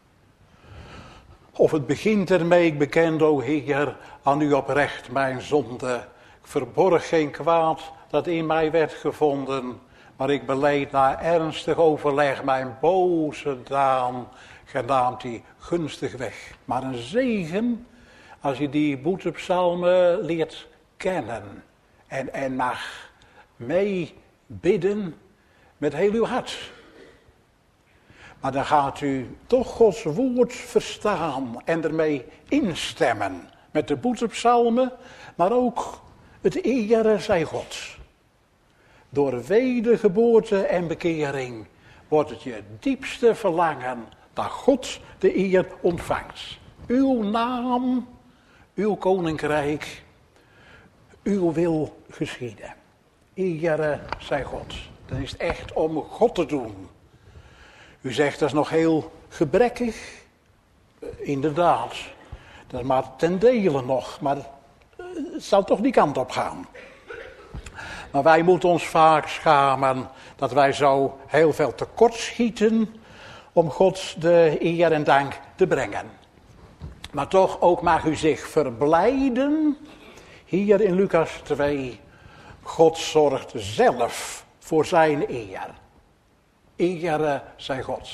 Of het begint ermee, ik bekend, o Heer, aan u oprecht mijn zonde. Ik verborg geen kwaad dat in mij werd gevonden, maar ik beleed na ernstig overleg mijn boze daan, genaamd die gunstig weg. Maar een zegen, als je die boetepsalmen leert kennen en, en mag mee bidden met heel uw hart. Maar dan gaat u toch Gods woord verstaan en ermee instemmen. Met de boetepsalmen, maar ook het Ere zij God. Door wedergeboorte en bekering wordt het je diepste verlangen dat God de eer ontvangt. Uw naam, uw koninkrijk, uw wil geschieden. Ere zij God. Dan is het echt om God te doen. U zegt dat is nog heel gebrekkig. Inderdaad, dat is maar ten dele nog, maar het zal toch die kant op gaan. Maar wij moeten ons vaak schamen dat wij zo heel veel tekort schieten om God de eer en dank te brengen. Maar toch ook mag u zich verblijden, hier in Lucas twee, God zorgt zelf voor zijn eer. Ere zij God.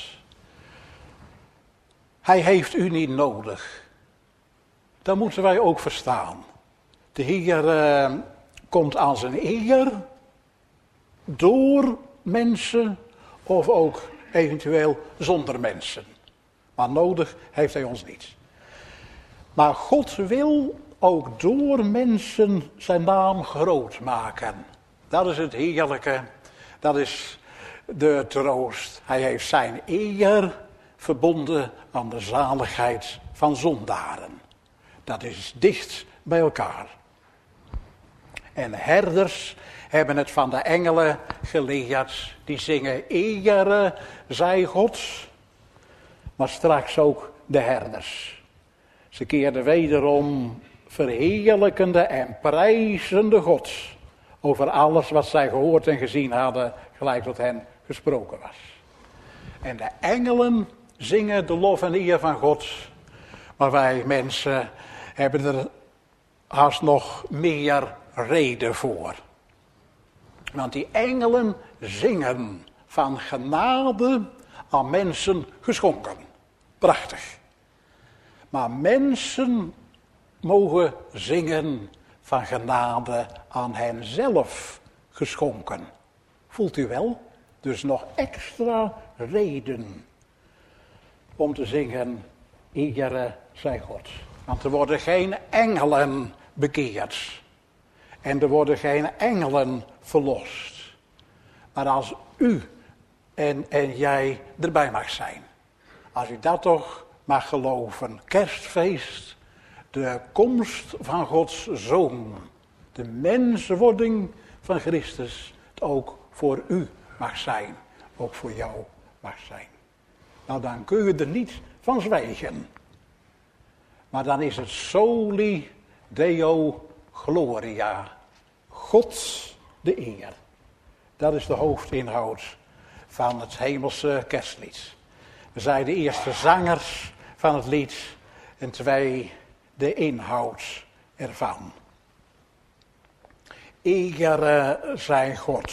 Hij heeft u niet nodig. Dat moeten wij ook verstaan. De Heer uh, komt aan zijn eer door mensen of ook eventueel zonder mensen. Maar nodig heeft hij ons niet. Maar God wil ook door mensen zijn naam groot maken. Dat is het heerlijke. Dat is de troost. Hij heeft zijn eer verbonden aan de zaligheid van zondaren. Dat is dicht bij elkaar. En herders hebben het van de engelen geleerd. Die zingen ere zij God. Maar straks ook de herders. Ze keerden wederom verheerlijkende en prijzende God. Over alles wat zij gehoord en gezien hadden, gelijk tot hen gesproken was. En de engelen zingen de lof en eer van God. Maar wij mensen hebben er haast nog meer reden voor. Want die engelen zingen van genade aan mensen geschonken. Prachtig. Maar mensen mogen zingen van genade aan hen zelf geschonken. Voelt u wel? Dus nog extra reden om te zingen, ere zij God. Want er worden geen engelen bekeerd. En er worden geen engelen verlost. Maar als u en, en jij erbij mag zijn. Als u dat toch mag geloven. Kerstfeest, de komst van Gods Zoon. De menswording van Christus. Het ook voor u mag zijn. Ook voor jou mag zijn. Nou, dan kun je er niet van zwijgen. Maar dan is het soli Deo Gloria. God de eer. Dat is de hoofdinhoud van het hemelse kerstlied. We zijn de eerste zangers van het lied en twee de inhoud ervan. Ere zij God.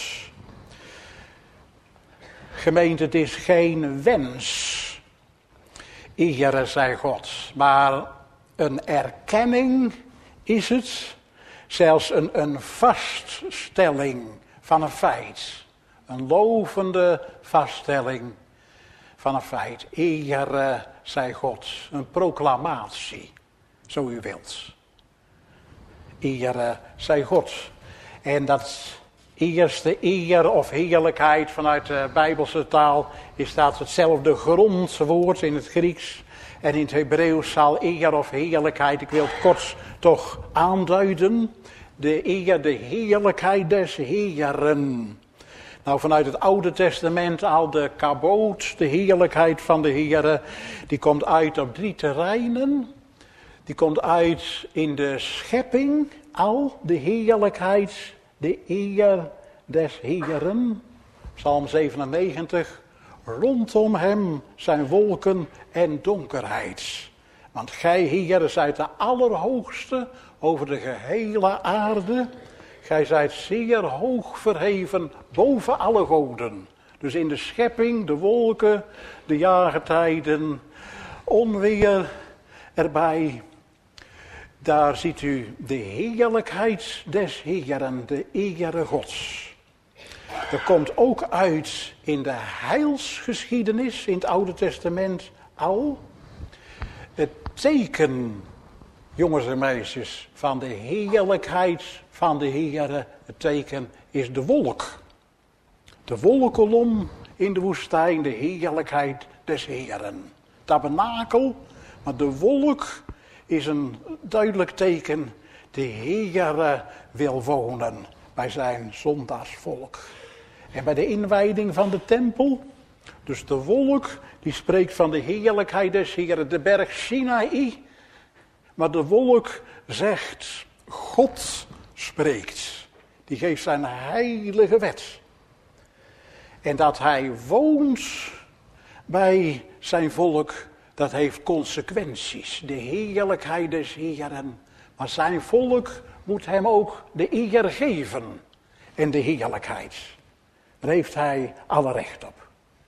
Gemeente, het is geen wens. Ere zij God. Maar een erkenning is het. Zelfs een, een vaststelling van een feit. Een lovende vaststelling van een feit. Ere zij God. Een proclamatie. Zo u wilt. Ere zij God. En dat Eerste eer of heerlijkheid vanuit de Bijbelse taal is dat hetzelfde grondwoord in het Grieks. En in het Hebreeuws zal eer of heerlijkheid, ik wil het kort toch aanduiden. De eer, de heerlijkheid des Heeren. Nou, vanuit het Oude Testament al de kaboot, de heerlijkheid van de Heere, die komt uit op drie terreinen. Die komt uit in de schepping, al de heerlijkheid, de eer des Heeren. Psalm zevenennegentig. Rondom hem zijn wolken en donkerheid. Want gij, Heere, zijt de Allerhoogste over de gehele aarde. Gij zijt zeer hoog verheven boven alle goden. Dus in de schepping, de wolken, de jaargetijden, onweer erbij. Daar ziet u de heerlijkheid des Heeren, de ere Gods. Er komt ook uit in de heilsgeschiedenis in het Oude Testament al het teken, jongens en meisjes, van de heerlijkheid van de Heere. Het teken is de wolk. De wolkolom in de woestijn, de heerlijkheid des Heeren. Tabernakel, maar de wolk is een duidelijk teken. De Heere wil wonen bij zijn zondagsvolk. En bij de inwijding van de tempel, dus de wolk, die spreekt van de heerlijkheid des Heeren, de berg Sinaï. Maar de wolk zegt, God spreekt. Die geeft zijn heilige wet. En dat hij woont bij zijn volk, dat heeft consequenties. De heerlijkheid des Heeren. Maar zijn volk moet hem ook de eer geven. En de heerlijkheid. Daar heeft hij alle recht op.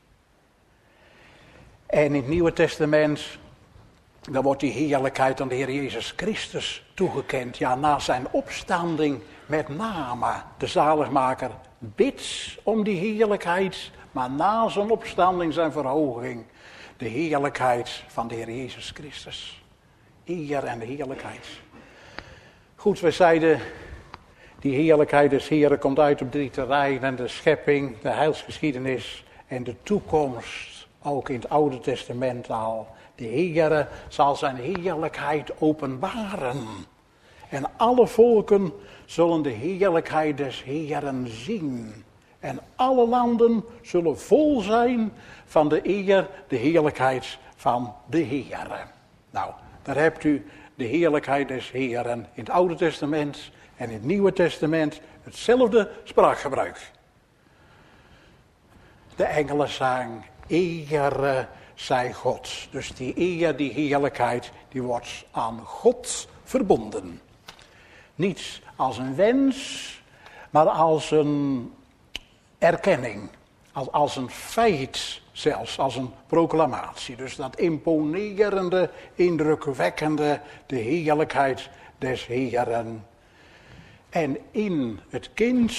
En in het Nieuwe Testament, dan wordt die heerlijkheid aan de Heer Jezus Christus toegekend. Ja, na zijn opstanding met name. De zaligmaker bidt om die heerlijkheid. Maar na zijn opstanding, zijn verhoging, de heerlijkheid van de Heer Jezus Christus. Eer en heerlijkheid. Goed, we zeiden, die heerlijkheid des Heeren komt uit op drie terreinen. De schepping, de heilsgeschiedenis en de toekomst. Ook in het Oude Testament al. De Heere zal zijn heerlijkheid openbaren. En alle volken zullen de heerlijkheid des Heeren zien. En alle landen zullen vol zijn van de eer, de heerlijkheid van de Heere. Nou, daar hebt u de heerlijkheid des Heeren in het Oude Testament en in het Nieuwe Testament hetzelfde spraakgebruik. De engelen zang, ere zij God. Dus die eer, die heerlijkheid, die wordt aan God verbonden. Niet als een wens, maar als een erkenning. Als, als een feit zelfs, als een proclamatie. Dus dat imponerende, indrukwekkende, de heerlijkheid des Heeren. En in het kind,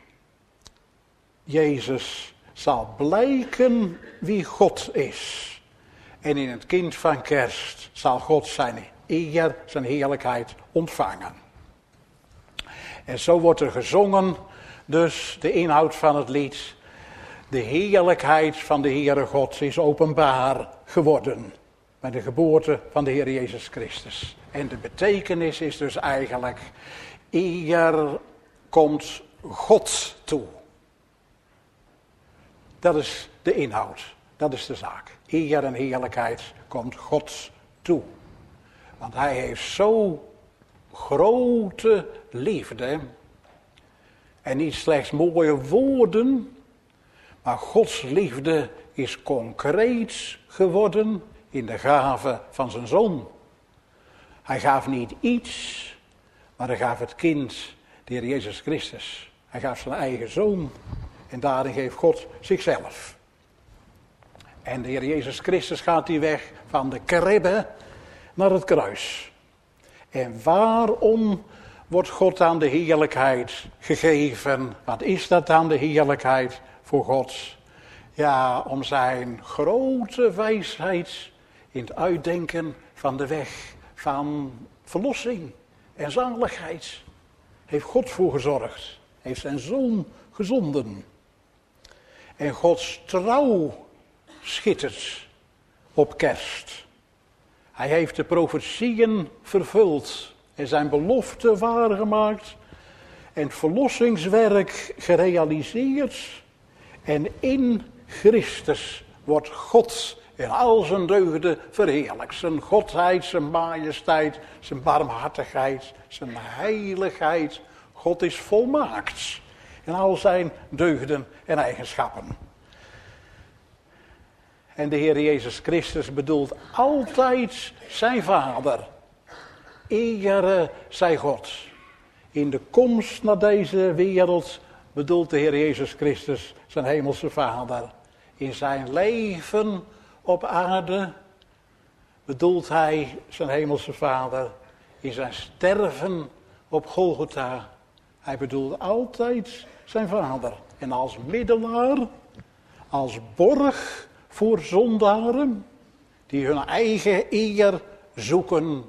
Jezus, zal blijken wie God is. En in het kind van kerst zal God zijn eer, zijn heerlijkheid ontvangen. En zo wordt er gezongen, dus de inhoud van het lied. De heerlijkheid van de Heere God is openbaar geworden bij de geboorte van de Heer Jezus Christus. En de betekenis is dus eigenlijk, eer komt God toe. Dat is de inhoud, dat is de zaak. Eer en heerlijkheid komt God toe. Want hij heeft zo grote liefde. En niet slechts mooie woorden, maar Gods liefde is concreet geworden in de gave van zijn zoon. Hij gaf niet iets, maar hij gaf het kind, de Heer Jezus Christus. Hij gaf zijn eigen zoon en daarin geeft God zichzelf. En de Heer Jezus Christus gaat die weg van de kribbe naar het kruis. En waarom wordt God aan de heerlijkheid gegeven? Wat is dat aan de heerlijkheid voor God? Ja, om zijn grote wijsheid in het uitdenken van de weg van verlossing en zaligheid. Heeft God voor gezorgd. heeft zijn zoon gezonden. En Gods trouw schittert op kerst. Hij heeft de profetieën vervuld en zijn belofte waargemaakt en het verlossingswerk gerealiseerd. En in Christus wordt God in al zijn deugden verheerlijkt. Zijn godheid, zijn majesteit, zijn barmhartigheid, zijn heiligheid. God is volmaakt in al zijn deugden en eigenschappen. En de Heer Jezus Christus bedoelt altijd zijn Vader. Ere zij God. In de komst naar deze wereld bedoelt de Heer Jezus Christus zijn hemelse Vader. In zijn leven op aarde bedoelt hij zijn hemelse Vader. In zijn sterven op Golgotha. Hij bedoelt altijd zijn Vader. En als middelaar, als borg voor zondaren die hun eigen eer zoeken.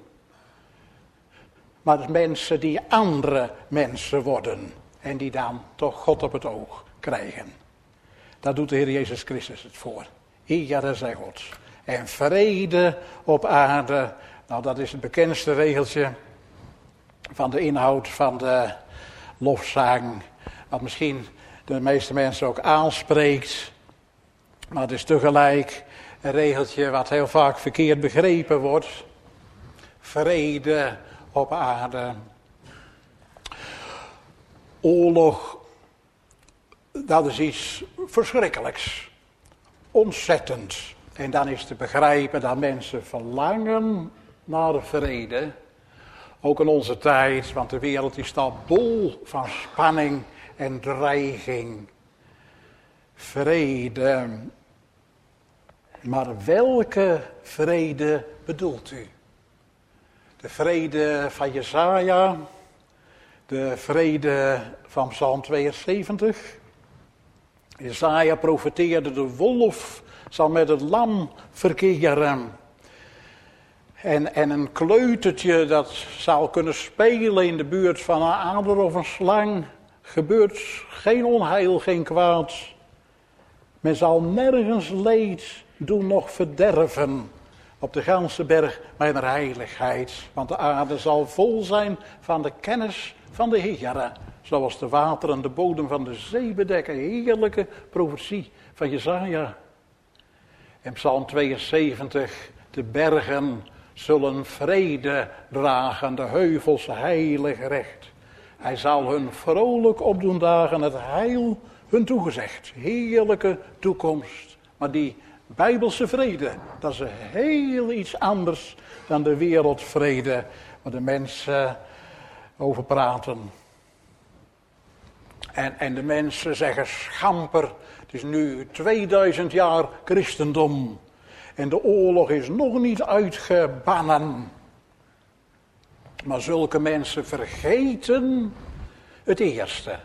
Maar mensen die andere mensen worden en die dan toch God op het oog krijgen. Daar doet de Heer Jezus Christus het voor. Ere zij God. En vrede op aarde. Nou, dat is het bekendste regeltje van de inhoud van de lofzang. Wat misschien de meeste mensen ook aanspreekt. Maar het is tegelijk een regeltje wat heel vaak verkeerd begrepen wordt. Vrede op aarde. Oorlog, dat is iets verschrikkelijks. Ontzettend. En dan is te begrijpen dat mensen verlangen naar vrede. Ook in onze tijd, want de wereld is al bol van spanning en dreiging. Vrede. Maar welke vrede bedoelt u? De vrede van Jesaja, de vrede van Psalm tweeënzeventig. Jesaja profeteerde, de wolf zal met het lam verkeren. En, en een kleutertje dat zal kunnen spelen in de buurt van een ader of een slang. Gebeurt geen onheil, geen kwaad. Men zal nergens leed doen, nog verderven. Op de ganse berg mijn heiligheid. Want de aarde zal vol zijn van de kennis van de Heere. Zoals de wateren de bodem van de zee bedekken. Heerlijke profetie van Jesaja. En Psalm tweeënzeventig. De bergen zullen vrede dragen. De heuvels heilig recht. Hij zal hun vrolijk opdoen dagen. Het heil hun toegezegd. Heerlijke toekomst. Maar die Bijbelse vrede, dat is heel iets anders dan de wereldvrede waar de mensen over praten. En, en de mensen zeggen schamper, het is nu tweeduizend jaar christendom en de oorlog is nog niet uitgebannen. Maar zulke mensen vergeten het eerste.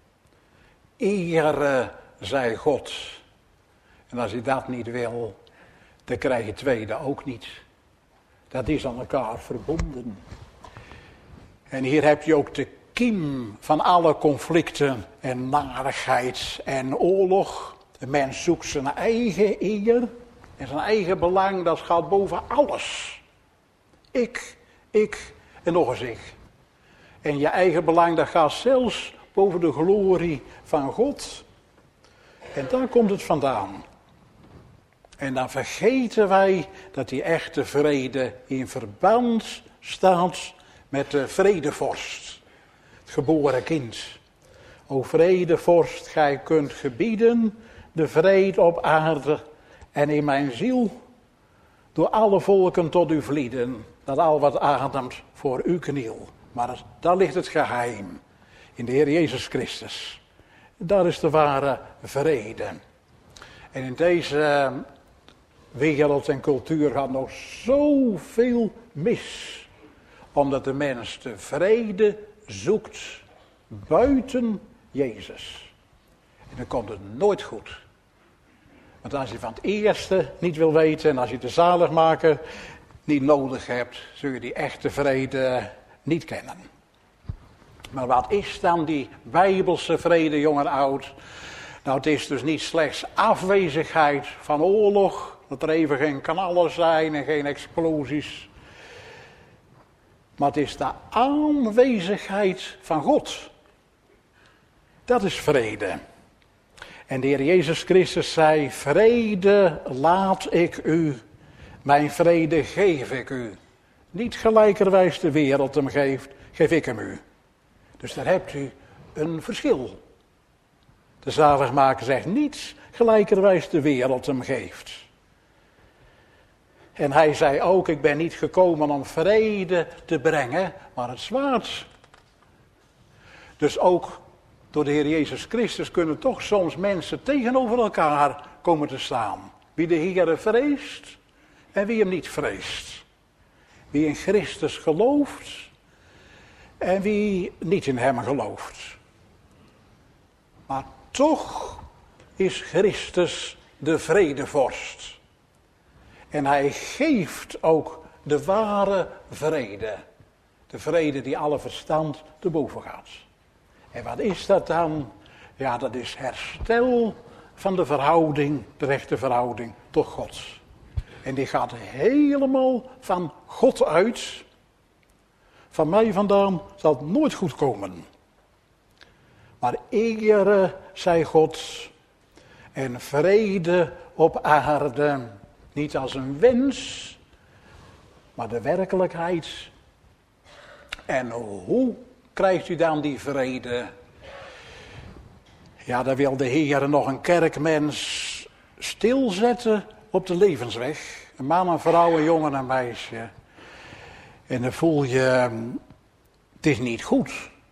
Ere zij God. En als je dat niet wil, dan krijg je het tweede ook niet. Dat is aan elkaar verbonden. En hier heb je ook de kiem van alle conflicten en narigheid en oorlog. De mens zoekt zijn eigen eer en zijn eigen belang, dat gaat boven alles. Ik, ik en nog eens ik. En je eigen belang, dat gaat zelfs boven de glorie van God. En daar komt het vandaan. En dan vergeten wij dat die echte vrede in verband staat met de vredevorst. Het geboren kind. O vredevorst, gij kunt gebieden de vrede op aarde en in mijn ziel door alle volken tot u vlieden. Dat al wat ademt voor uw kniel. Maar daar ligt het geheim. In de Heer Jezus Christus. Daar is de ware vrede. En in deze wereld en cultuur gaat nog zoveel mis. Omdat de mens de vrede zoekt buiten Jezus. En dan komt het nooit goed. Want als je van het eerste niet wil weten en als je de zaligmaker niet nodig hebt, zul je die echte vrede niet kennen. Maar wat is dan die bijbelse vrede, jong en oud? Nou, het is dus niet slechts afwezigheid van oorlog, dat er even geen knallen zijn en geen explosies. Maar het is de aanwezigheid van God. Dat is vrede. En de Heer Jezus Christus zei, vrede laat ik u, mijn vrede geef ik u. Niet gelijkerwijs de wereld hem geeft, geef ik hem u. Dus daar hebt u een verschil. De zaligmaker zegt, niets gelijkerwijs de wereld hem geeft. En hij zei ook, ik ben niet gekomen om vrede te brengen, maar het zwaard. Dus ook door de Heer Jezus Christus kunnen toch soms mensen tegenover elkaar komen te staan. Wie de Heere vreest en wie hem niet vreest. Wie in Christus gelooft en wie niet in hem gelooft. Maar toch is Christus de vredevorst. En hij geeft ook de ware vrede. De vrede die alle verstand te boven gaat. En wat is dat dan? Ja, dat is herstel van de verhouding, de rechte verhouding tot God. En die gaat helemaal van God uit. Van mij vandaan zal het nooit goed komen. Maar ere zij God en vrede op aarde. Niet als een wens, maar de werkelijkheid. En hoe krijgt u dan die vrede? Ja, daar wil de Heer nog een kerkmens stilzetten op de levensweg. Een man, een vrouw, een jongen, een meisje. En dan voel je, het is niet goed.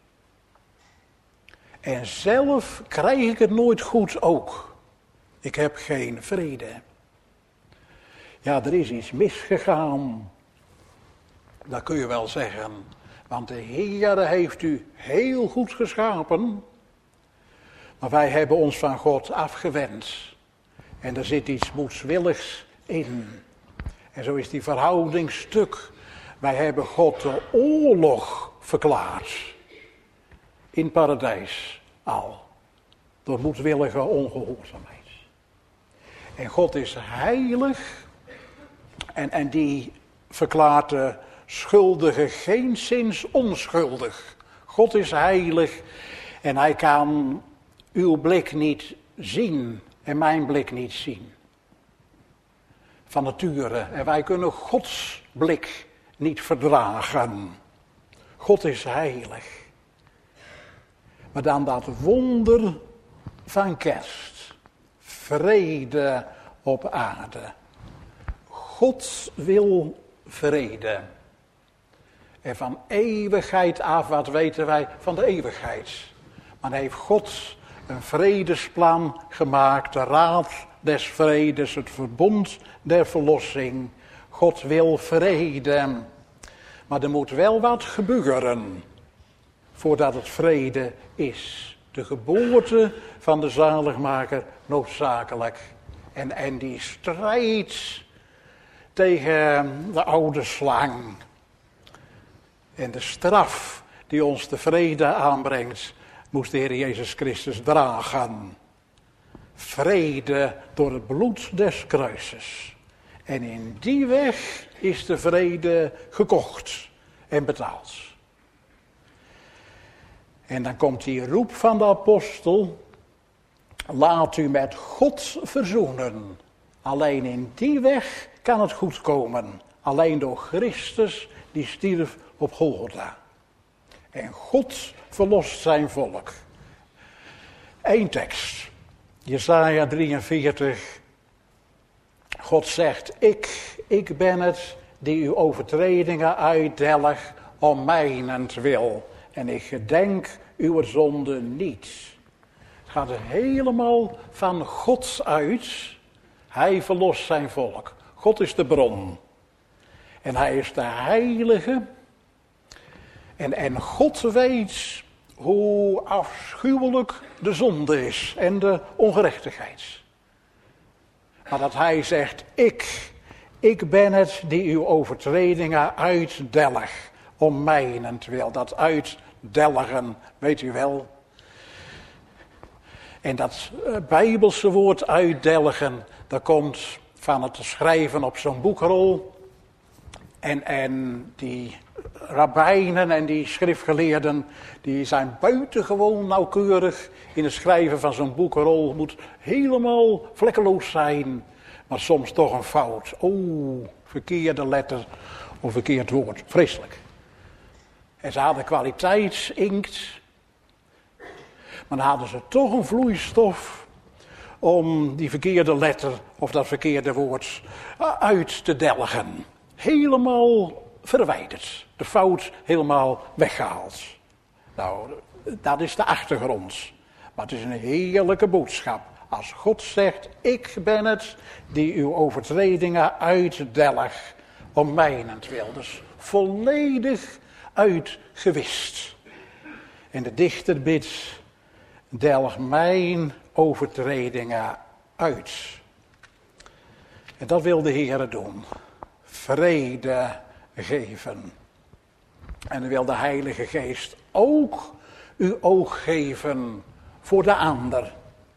En zelf krijg ik het nooit goed ook. Ik heb geen vrede. Ja, er is iets misgegaan. Dat kun je wel zeggen. Want de Heer heeft u heel goed geschapen. Maar wij hebben ons van God afgewend. En er zit iets moedswilligs in. En zo is die verhouding stuk. Wij hebben God de oorlog verklaard. In het paradijs al. Door moedwillige ongehoorzaamheid. En God is heilig. En, en die verklaart de schuldige geenszins onschuldig. God is heilig. En hij kan uw blik niet zien. En mijn blik niet zien. Van nature. En wij kunnen Gods blik niet verdragen. God is heilig. Maar dan dat wonder van kerst. Vrede op aarde. God wil vrede. En van eeuwigheid af, wat weten wij van de eeuwigheid? Maar dan heeft God een vredesplan gemaakt. De raad des vredes, het verbond der verlossing. God wil vrede. Maar er moet wel wat gebeuren voordat het vrede is. De geboorte van de zaligmaker noodzakelijk. En, en die strijd tegen de oude slang. En de straf die ons de vrede aanbrengt, moest de Heer Jezus Christus dragen. Vrede door het bloed des kruises. En in die weg is de vrede gekocht en betaald. En dan komt die roep van de apostel. Laat u met God verzoenen. Alleen in die weg kan het goed komen. Alleen door Christus die stierf op Golgotha. En God verlost zijn volk. Eén tekst. Jesaja drieënveertig. God zegt, ik, ik ben het die uw overtredingen uitdelg om mijnentwil. En ik gedenk uw zonde niet. Het gaat er helemaal van God uit. Hij verlost zijn volk. God is de bron. En hij is de heilige. En, en God weet hoe afschuwelijk de zonde is en de ongerechtigheid. Maar dat hij zegt, ik, ik ben het die uw overtredingen uitdelg om mijnentwil. Dat uit uitdelgen, weet u wel. En dat uh, Bijbelse woord uitdelgen, dat komt van het schrijven op zo'n boekrol. En, en die rabbijnen en die schriftgeleerden, die zijn buitengewoon nauwkeurig in het schrijven van zo'n boekrol. Het moet helemaal vlekkeloos zijn, maar soms toch een fout. Oh, verkeerde letter of verkeerd woord. Vreselijk. En ze hadden kwaliteitsinkt, maar dan hadden ze toch een vloeistof om die verkeerde letter of dat verkeerde woord uit te delgen. Helemaal verwijderd. De fout helemaal weggehaald. Nou, dat is de achtergrond. Maar het is een heerlijke boodschap. Als God zegt, ik ben het die uw overtredingen uitdelg om mijnentwil. Dus volledig uitgewist. En de dichter bidt, delg mijn overtredingen uit. En dat wil de Heer doen. Vrede geven. En dan wil de Heilige Geest ook uw oog geven voor de ander.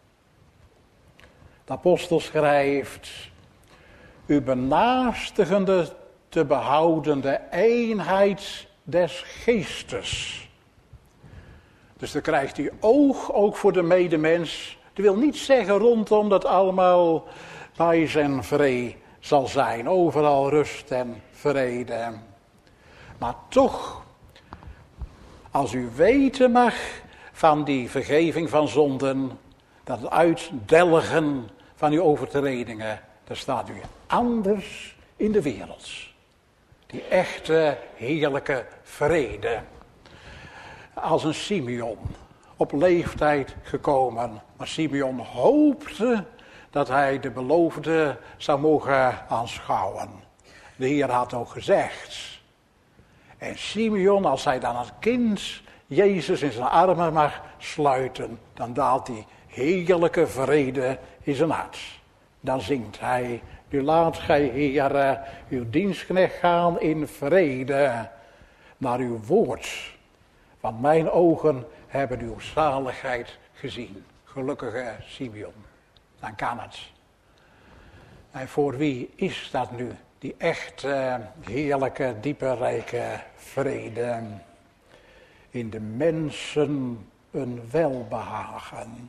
De apostel schrijft, uw benaastigende te behoudende eenheid des geestes. Dus dan krijgt u oog ook voor de medemens. Dat wil niet zeggen rondom dat allemaal pais en vrede zal zijn. Overal rust en vrede. Maar toch, als u weten mag van die vergeving van zonden, dat het uitdelgen van uw overtredingen, dan staat u anders in de wereld. Die echte heerlijke vrede. Als een Simeon, op leeftijd gekomen. Maar Simeon hoopte dat hij de beloofde zou mogen aanschouwen. De Heer had ook gezegd. En Simeon, als hij dan het kind Jezus in zijn armen mag sluiten, dan daalt die heerlijke vrede in zijn hart. Dan zingt hij, nu laat gij, Heere, uw dienstknecht gaan in vrede naar uw woord. Want mijn ogen hebben uw zaligheid gezien. Gelukkige Simeon. Dan kan het. En voor wie is dat nu? Die echte, heerlijke, diepe, rijke vrede. In de mensen een welbehagen.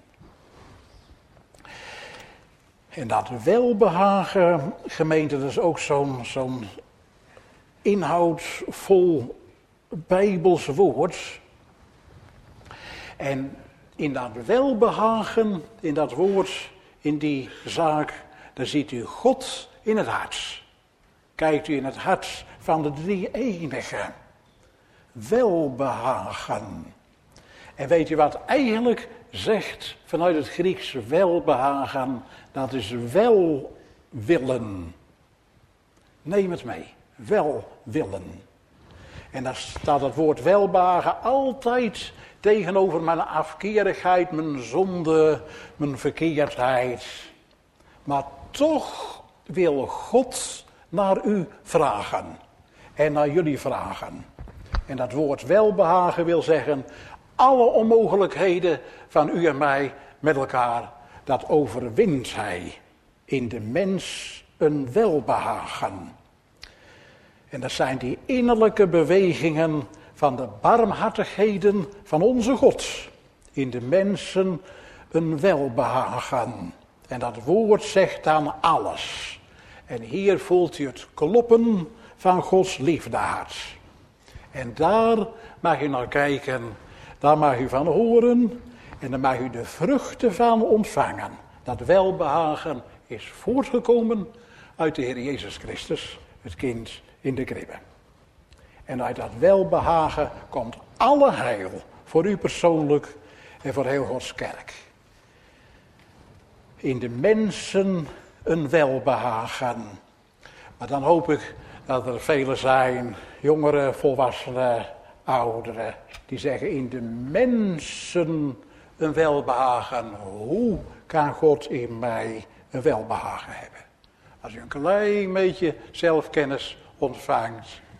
En dat welbehagen, gemeente, dat is ook zo'n zo'n inhoudsvol Bijbels woord. En in dat welbehagen, in dat woord, in die zaak, daar ziet u God in het hart. Kijkt u in het hart van de drie-enige. Welbehagen. En weet u wat eigenlijk zegt vanuit het Grieks welbehagen? Dat is welwillen. Neem het mee. Welwillen. En daar staat het woord welbehagen altijd tegenover mijn afkerigheid, mijn zonde, mijn verkeerdheid. Maar toch wil God naar u vragen. En naar jullie vragen. En dat woord welbehagen wil zeggen, alle onmogelijkheden van u en mij met elkaar, dat overwint hij. In de mens een welbehagen. En dat zijn die innerlijke bewegingen van de barmhartigheden van onze God. In de mensen een welbehagen. En dat woord zegt dan alles. En hier voelt u het kloppen van Gods liefdehart. En daar mag u naar kijken. Daar mag u van horen. En daar mag u de vruchten van ontvangen. Dat welbehagen is voortgekomen uit de Heer Jezus Christus, het kind in de kribbe. En uit dat welbehagen komt alle heil voor u persoonlijk en voor heel Gods kerk. In de mensen een welbehagen. Maar dan hoop ik dat er velen zijn, jongeren, volwassenen, ouderen, die zeggen in de mensen een welbehagen. Hoe kan God in mij een welbehagen hebben? Als u een klein beetje zelfkennis ontvangt, u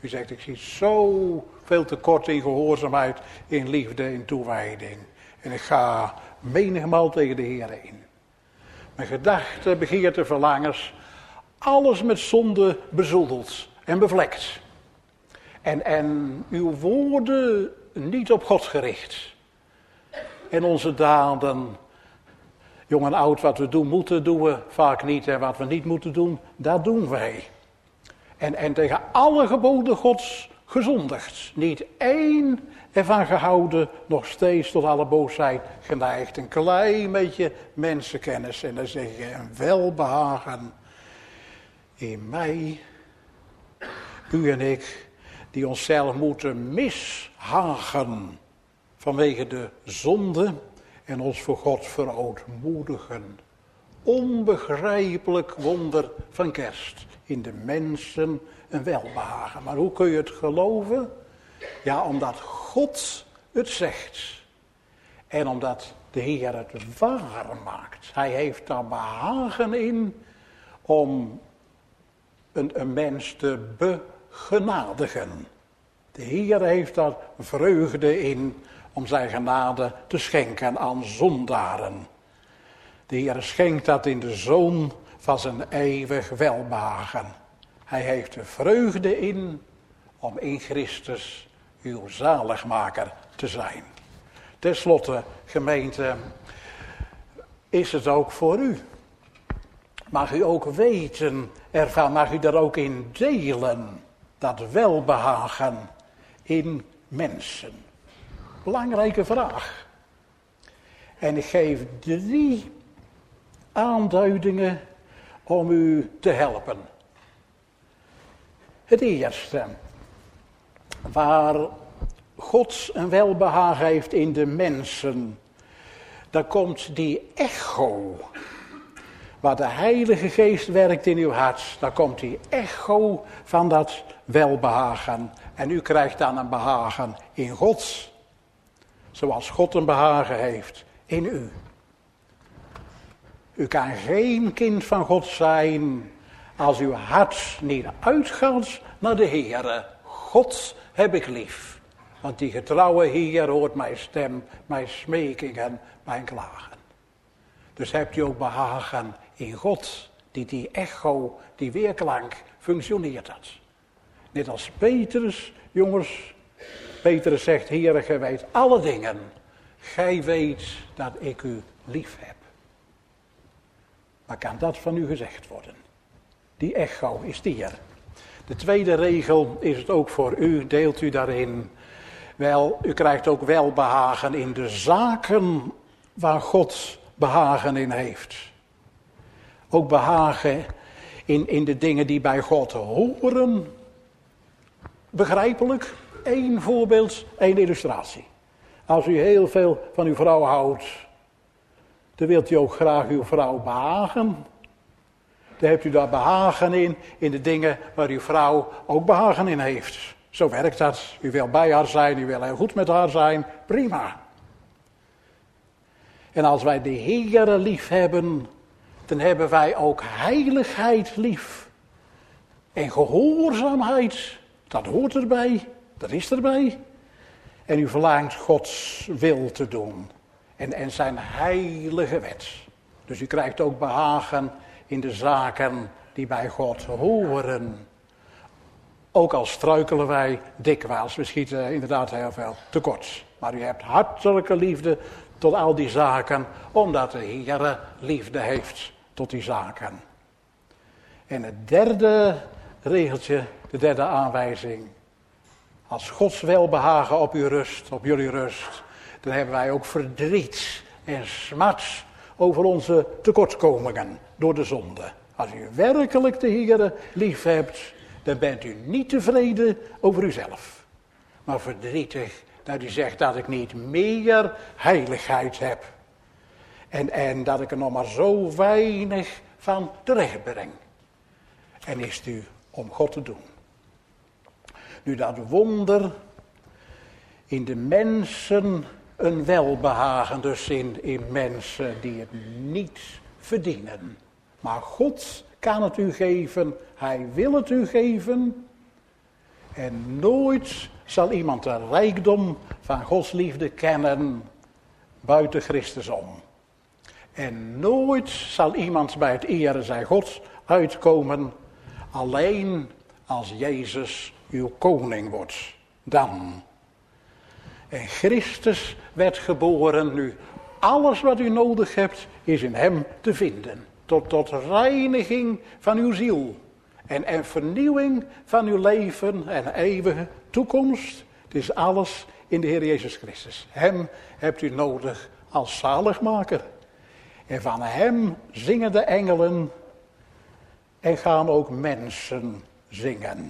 U zegt, ik zie zoveel tekort in gehoorzaamheid, in liefde, in toewijding. En ik ga menigmaal tegen de Heer in. Mijn gedachten, begeerten, verlangens, alles met zonde bezoedeld en bevlekt. En, en uw woorden niet op God gericht. En onze daden, jong en oud, wat we doen moeten, doen we vaak niet. En wat we niet moeten doen, dat doen wij. En, en tegen alle geboden Gods gezondigd. Niet één ervan gehouden, nog steeds tot alle boosheid geneigd. Een klein beetje mensenkennis. En dan zeg je, een welbehagen in mij, u en ik, die onszelf moeten mishagen vanwege de zonde en ons voor God verootmoedigen. Onbegrijpelijk wonder van kerst. In de mensen een welbehagen. Maar hoe kun je het geloven? Ja, omdat God het zegt. En omdat de Heer het waar maakt. Hij heeft daar behagen in om een, een mens te begenadigen. De Heer heeft daar vreugde in om zijn genade te schenken aan zondaren. De Heer schenkt dat in de Zoon van zijn eeuwig welbehagen. Hij heeft er vreugde in om in Christus uw zaligmaker te zijn. Ten slotte, gemeente, is het ook voor u. Mag u ook weten ervan, mag u daar ook in delen, dat welbehagen in mensen. Belangrijke vraag. En ik geef drie aanduidingen om u te helpen. Het eerste, waar God een welbehagen heeft in de mensen, daar komt die echo, waar de Heilige Geest werkt in uw hart, daar komt die echo van dat welbehagen. En u krijgt dan een behagen in God, zoals God een behagen heeft in u. U kan geen kind van God zijn als uw hart niet uitgaat naar de Heere. God heb ik lief. Want die getrouwe Heer hoort mijn stem, mijn smekingen, mijn klagen. Dus hebt u ook behagen in God, die die echo, die weerklank, functioneert dat. Net als Petrus, jongens. Petrus zegt, Heere, gij weet alle dingen. Gij weet dat ik u lief heb. Maar kan dat van u gezegd worden? Die echo is die er. De tweede regel is het ook voor u, deelt u daarin. Wel, u krijgt ook welbehagen in de zaken waar God behagen in heeft. Ook behagen in, in de dingen die bij God horen. Begrijpelijk, één voorbeeld, één illustratie. Als u heel veel van uw vrouw houdt, dan wilt u ook graag uw vrouw behagen. Dan hebt u daar behagen in, in de dingen waar uw vrouw ook behagen in heeft. Zo werkt dat. U wil bij haar zijn, u wil heel goed met haar zijn, prima. En als wij de Heere lief hebben, dan hebben wij ook heiligheid lief. En gehoorzaamheid, dat hoort erbij, dat is erbij. En u verlangt Gods wil te doen. En, en zijn heilige wet. Dus u krijgt ook behagen in de zaken die bij God horen. Ook al struikelen wij dikwijls, we schieten inderdaad heel veel tekort. Maar u hebt hartelijke liefde tot al die zaken, omdat de Heere liefde heeft tot die zaken. En het derde regeltje, de derde aanwijzing. Als Gods welbehagen op u rust, op jullie rust, dan hebben wij ook verdriet en smart over onze tekortkomingen door de zonde. Als u werkelijk de Heere lief hebt, dan bent u niet tevreden over uzelf. Maar verdrietig dat u zegt dat ik niet meer heiligheid heb. En, en dat ik er nog maar zo weinig van terecht breng. En is het u om God te doen. Nu dat wonder in de mensen een welbehagen, dus in, in mensen die het niet verdienen. Maar God kan het u geven, Hij wil het u geven. En nooit zal iemand de rijkdom van Gods liefde kennen buiten Christus om. En nooit zal iemand bij het eren zijn God uitkomen, alleen als Jezus uw koning wordt. Dan. En Christus werd geboren nu. Alles wat u nodig hebt is in hem te vinden. Tot, tot reiniging van uw ziel. En, en vernieuwing van uw leven en eeuwige toekomst. Het is alles in de Heer Jezus Christus. Hem hebt u nodig als zaligmaker. En van hem zingen de engelen en gaan ook mensen zingen.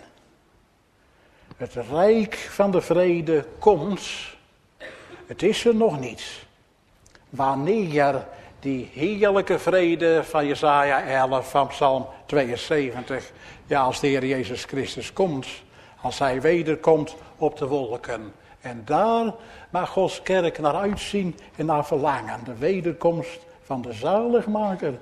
Het rijk van de vrede komt. Het is er nog niet. Wanneer die heerlijke vrede van Jesaja elf, van Psalm tweeënzeventig, ja, als de Heer Jezus Christus komt, als hij wederkomt op de wolken. En daar mag Gods kerk naar uitzien en naar verlangen. De wederkomst van de zaligmaker.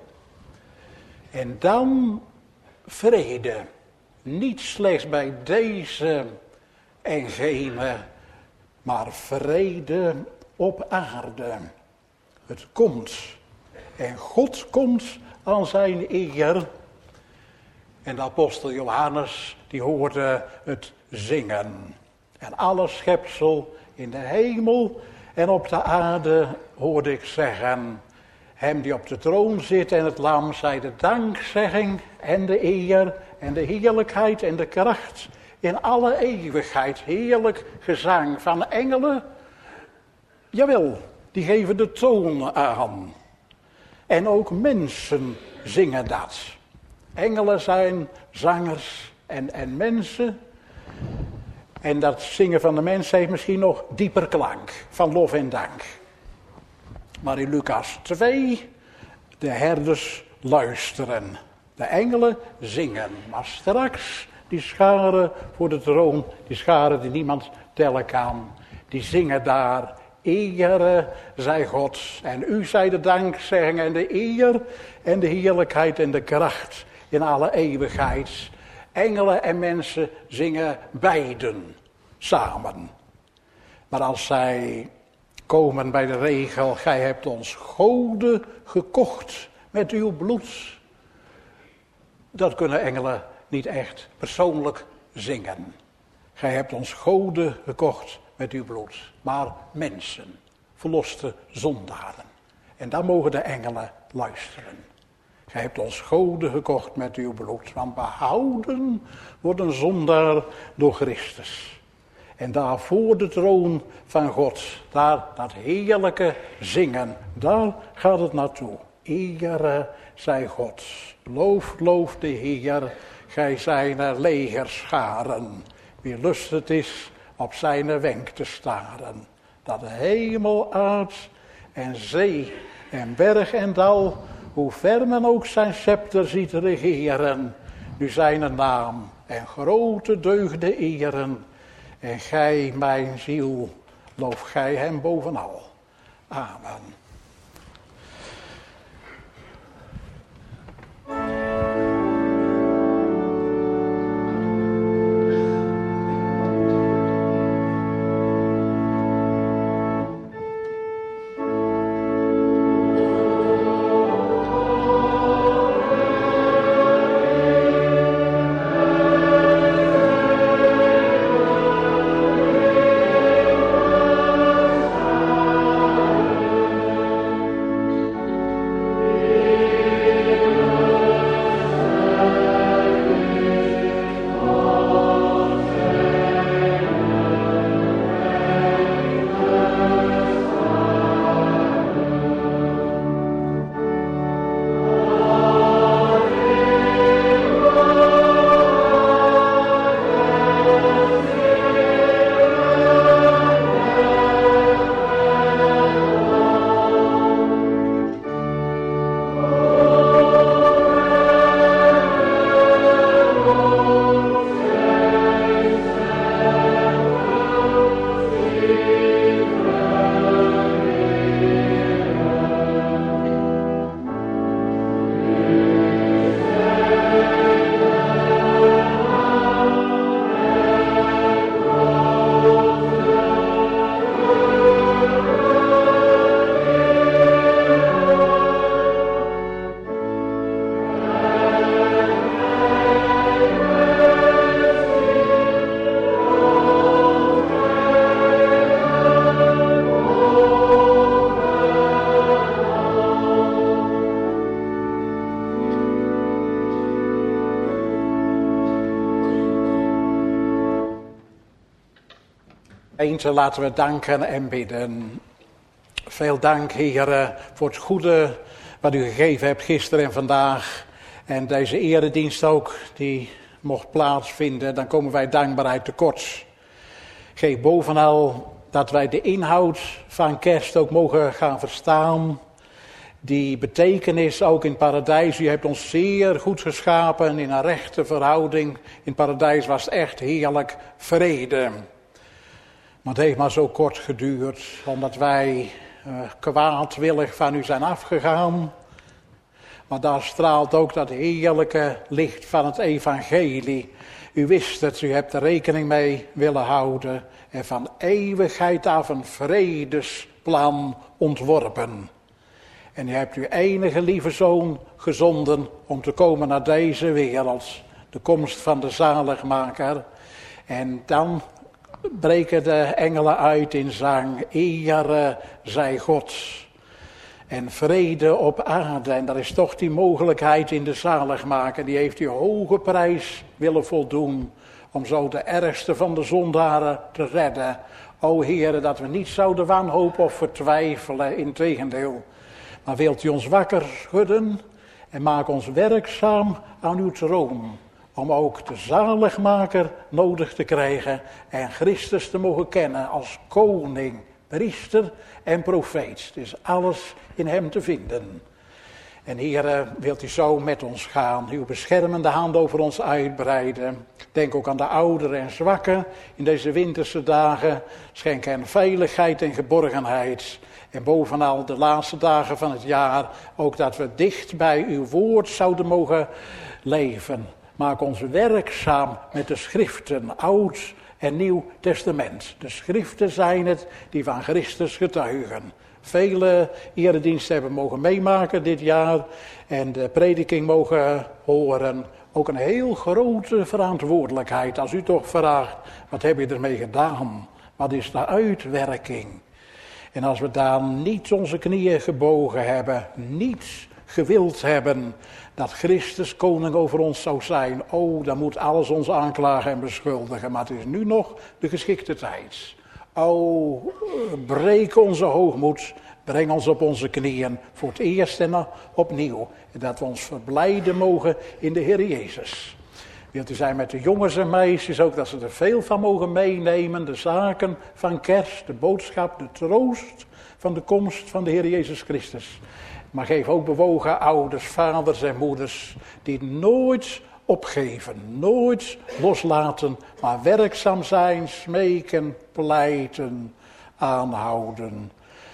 En dan vrede. Niet slechts bij deze en gene, maar vrede op aarde. Het komt. En God komt aan zijn eer. En de apostel Johannes, die hoorde het zingen. En alle schepsel in de hemel en op de aarde hoorde ik zeggen: hem die op de troon zit en het lam, zij de dankzegging en de eer en de heerlijkheid en de kracht in alle eeuwigheid. Heerlijk gezang van engelen. Jawel, die geven de toon aan. En ook mensen zingen dat. Engelen zijn zangers en, en mensen. En dat zingen van de mens heeft misschien nog dieper klank van lof en dank. Maar in Lucas twee, de herders luisteren. De engelen zingen. Maar straks, die scharen voor de troon, die scharen die niemand tellen kan, die zingen daar: Ere zij God. En u zij de dankzegging en de eer en de heerlijkheid en de kracht in alle eeuwigheid. Engelen en mensen zingen beiden samen. Maar als zij komen bij de regel: gij hebt ons goden gekocht met uw bloed. Dat kunnen engelen niet echt persoonlijk zingen. Gij hebt ons goden gekocht met uw bloed. Maar mensen, verloste zondaren. En daar mogen de engelen luisteren. Gij hebt ons goden gekocht met uw bloed. Want behouden wordt een zondaar door Christus. En daar voor de troon van God, daar dat heerlijke zingen, daar gaat het naartoe. Ere zij God. Loof, loof de Heer, gij zijn legerscharen. Wie lust het is op zijn wenk te staren. Dat de hemel, aard en zee en berg en dal, hoe ver men ook zijn scepter ziet regeren, nu zijn naam en grote deugden eren. En gij, mijn ziel, loof gij hem bovenal. Amen. Gemeente, laten we danken en bidden. Veel dank, Heer, voor het goede wat u gegeven hebt gisteren en vandaag. En deze eredienst ook, die mocht plaatsvinden. Dan komen wij dankbaarheid tekort. Geef bovenal dat wij de inhoud van kerst ook mogen gaan verstaan. Die betekenis ook in het paradijs. U hebt ons zeer goed geschapen in een rechte verhouding. In het paradijs was het echt heerlijk vrede. Maar het heeft maar zo kort geduurd, omdat wij uh, kwaadwillig van u zijn afgegaan. Maar daar straalt ook dat heerlijke licht van het evangelie. U wist het, u hebt er rekening mee willen houden. En van eeuwigheid af een vredesplan ontworpen. En u hebt uw enige lieve zoon gezonden om te komen naar deze wereld. De komst van de zaligmaker. En dan breken de engelen uit in zang. Ere zij God. En vrede op aarde. En dat is toch die mogelijkheid in de zaligmaker. Die heeft u hoge prijs willen voldoen. Om zo de ergste van de zondaren te redden. O Heere, dat we niet zouden wanhopen of vertwijfelen. Integendeel. Maar wilt u ons wakker schudden. En maak ons werkzaam aan uw troon. Om ook de zaligmaker nodig te krijgen. En Christus te mogen kennen als koning, priester en profeet. Het is alles in hem te vinden. En Heere, wilt u zo met ons gaan. Uw beschermende hand over ons uitbreiden. Denk ook aan de ouderen en zwakken in deze winterse dagen. Schenk hen veiligheid en geborgenheid. En bovenal de laatste dagen van het jaar. Ook dat we dicht bij uw woord zouden mogen leven. Maak ons werkzaam met de schriften, Oud en Nieuw Testament. De schriften zijn het die van Christus getuigen. Vele erediensten hebben mogen meemaken dit jaar en de prediking mogen horen. Ook een heel grote verantwoordelijkheid als u toch vraagt, wat heb je ermee gedaan? Wat is de uitwerking? En als we daar niet onze knieën gebogen hebben, niet gewild hebben dat Christus koning over ons zou zijn. Oh, dan moet alles ons aanklagen en beschuldigen. Maar het is nu nog de geschikte tijd. Oh, breek onze hoogmoed. Breng ons op onze knieën voor het eerst en opnieuw. En dat we ons verblijden mogen in de Heer Jezus. Wilt u zijn met de jongens en meisjes ook dat ze er veel van mogen meenemen. De zaken van kerst, de boodschap, de troost van de komst van de Heer Jezus Christus. Maar geef ook bewogen ouders, vaders en moeders die nooit opgeven, nooit loslaten, maar werkzaam zijn, smeken, pleiten, aanhouden.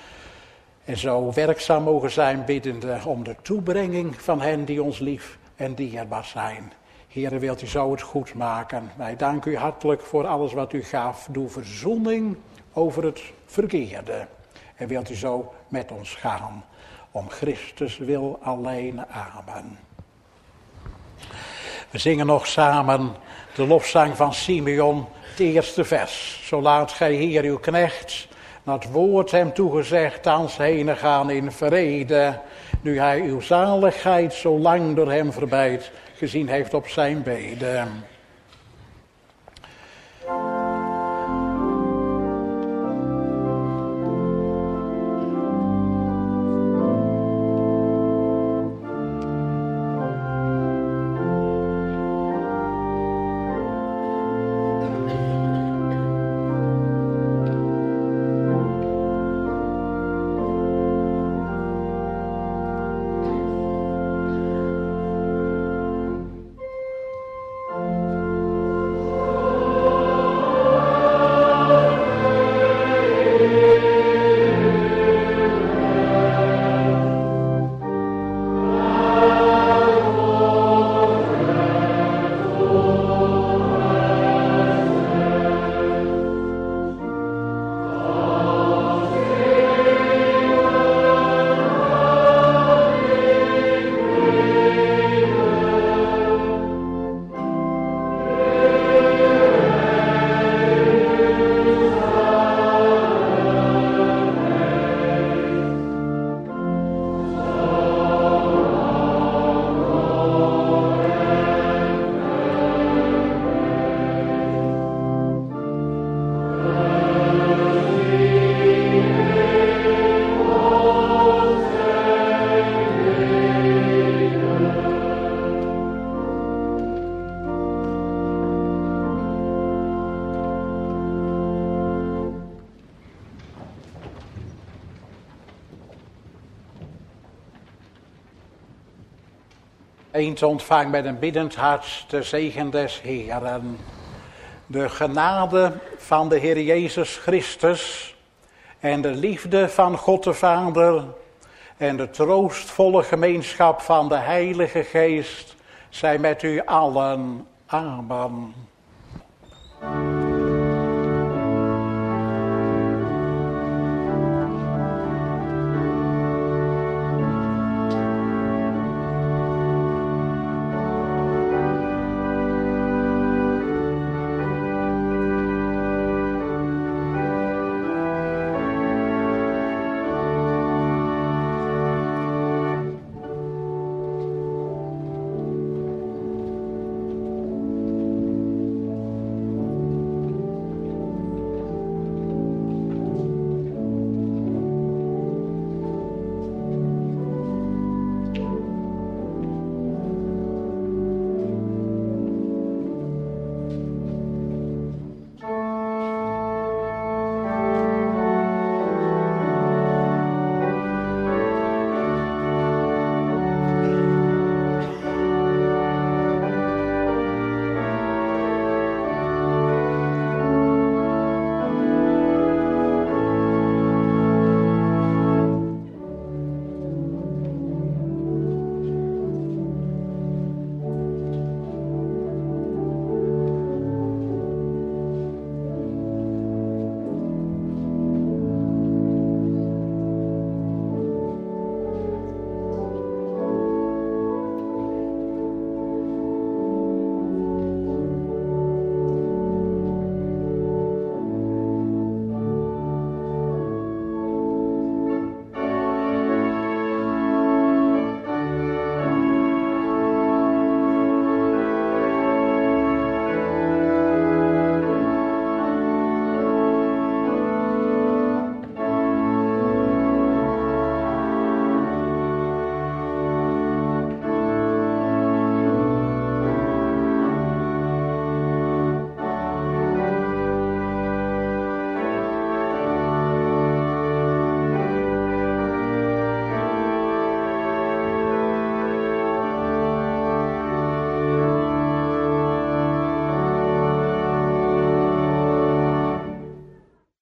En zo werkzaam mogen zijn biddende om de toebrenging van hen die ons lief en dierbaar zijn. Heere, wilt u zo het goed maken. Wij danken u hartelijk voor alles wat u gaf. Doe verzoening over het verkeerde. En wilt u zo met ons gaan. Om Christus wil alleen. Amen. We zingen nog samen de lofzang van Simeon, het eerste vers. Zo laat gij Heer uw knecht, naar het woord hem toegezegd, thans heen gaan in vrede. Nu hij uw zaligheid zo lang door hem verbijt, gezien heeft op zijn bede. Eens ontvang met een biddend hart de zegen des Heeren. De genade van de Heer Jezus Christus en de liefde van God de Vader en de troostvolle gemeenschap van de Heilige Geest zijn met u allen. Amen.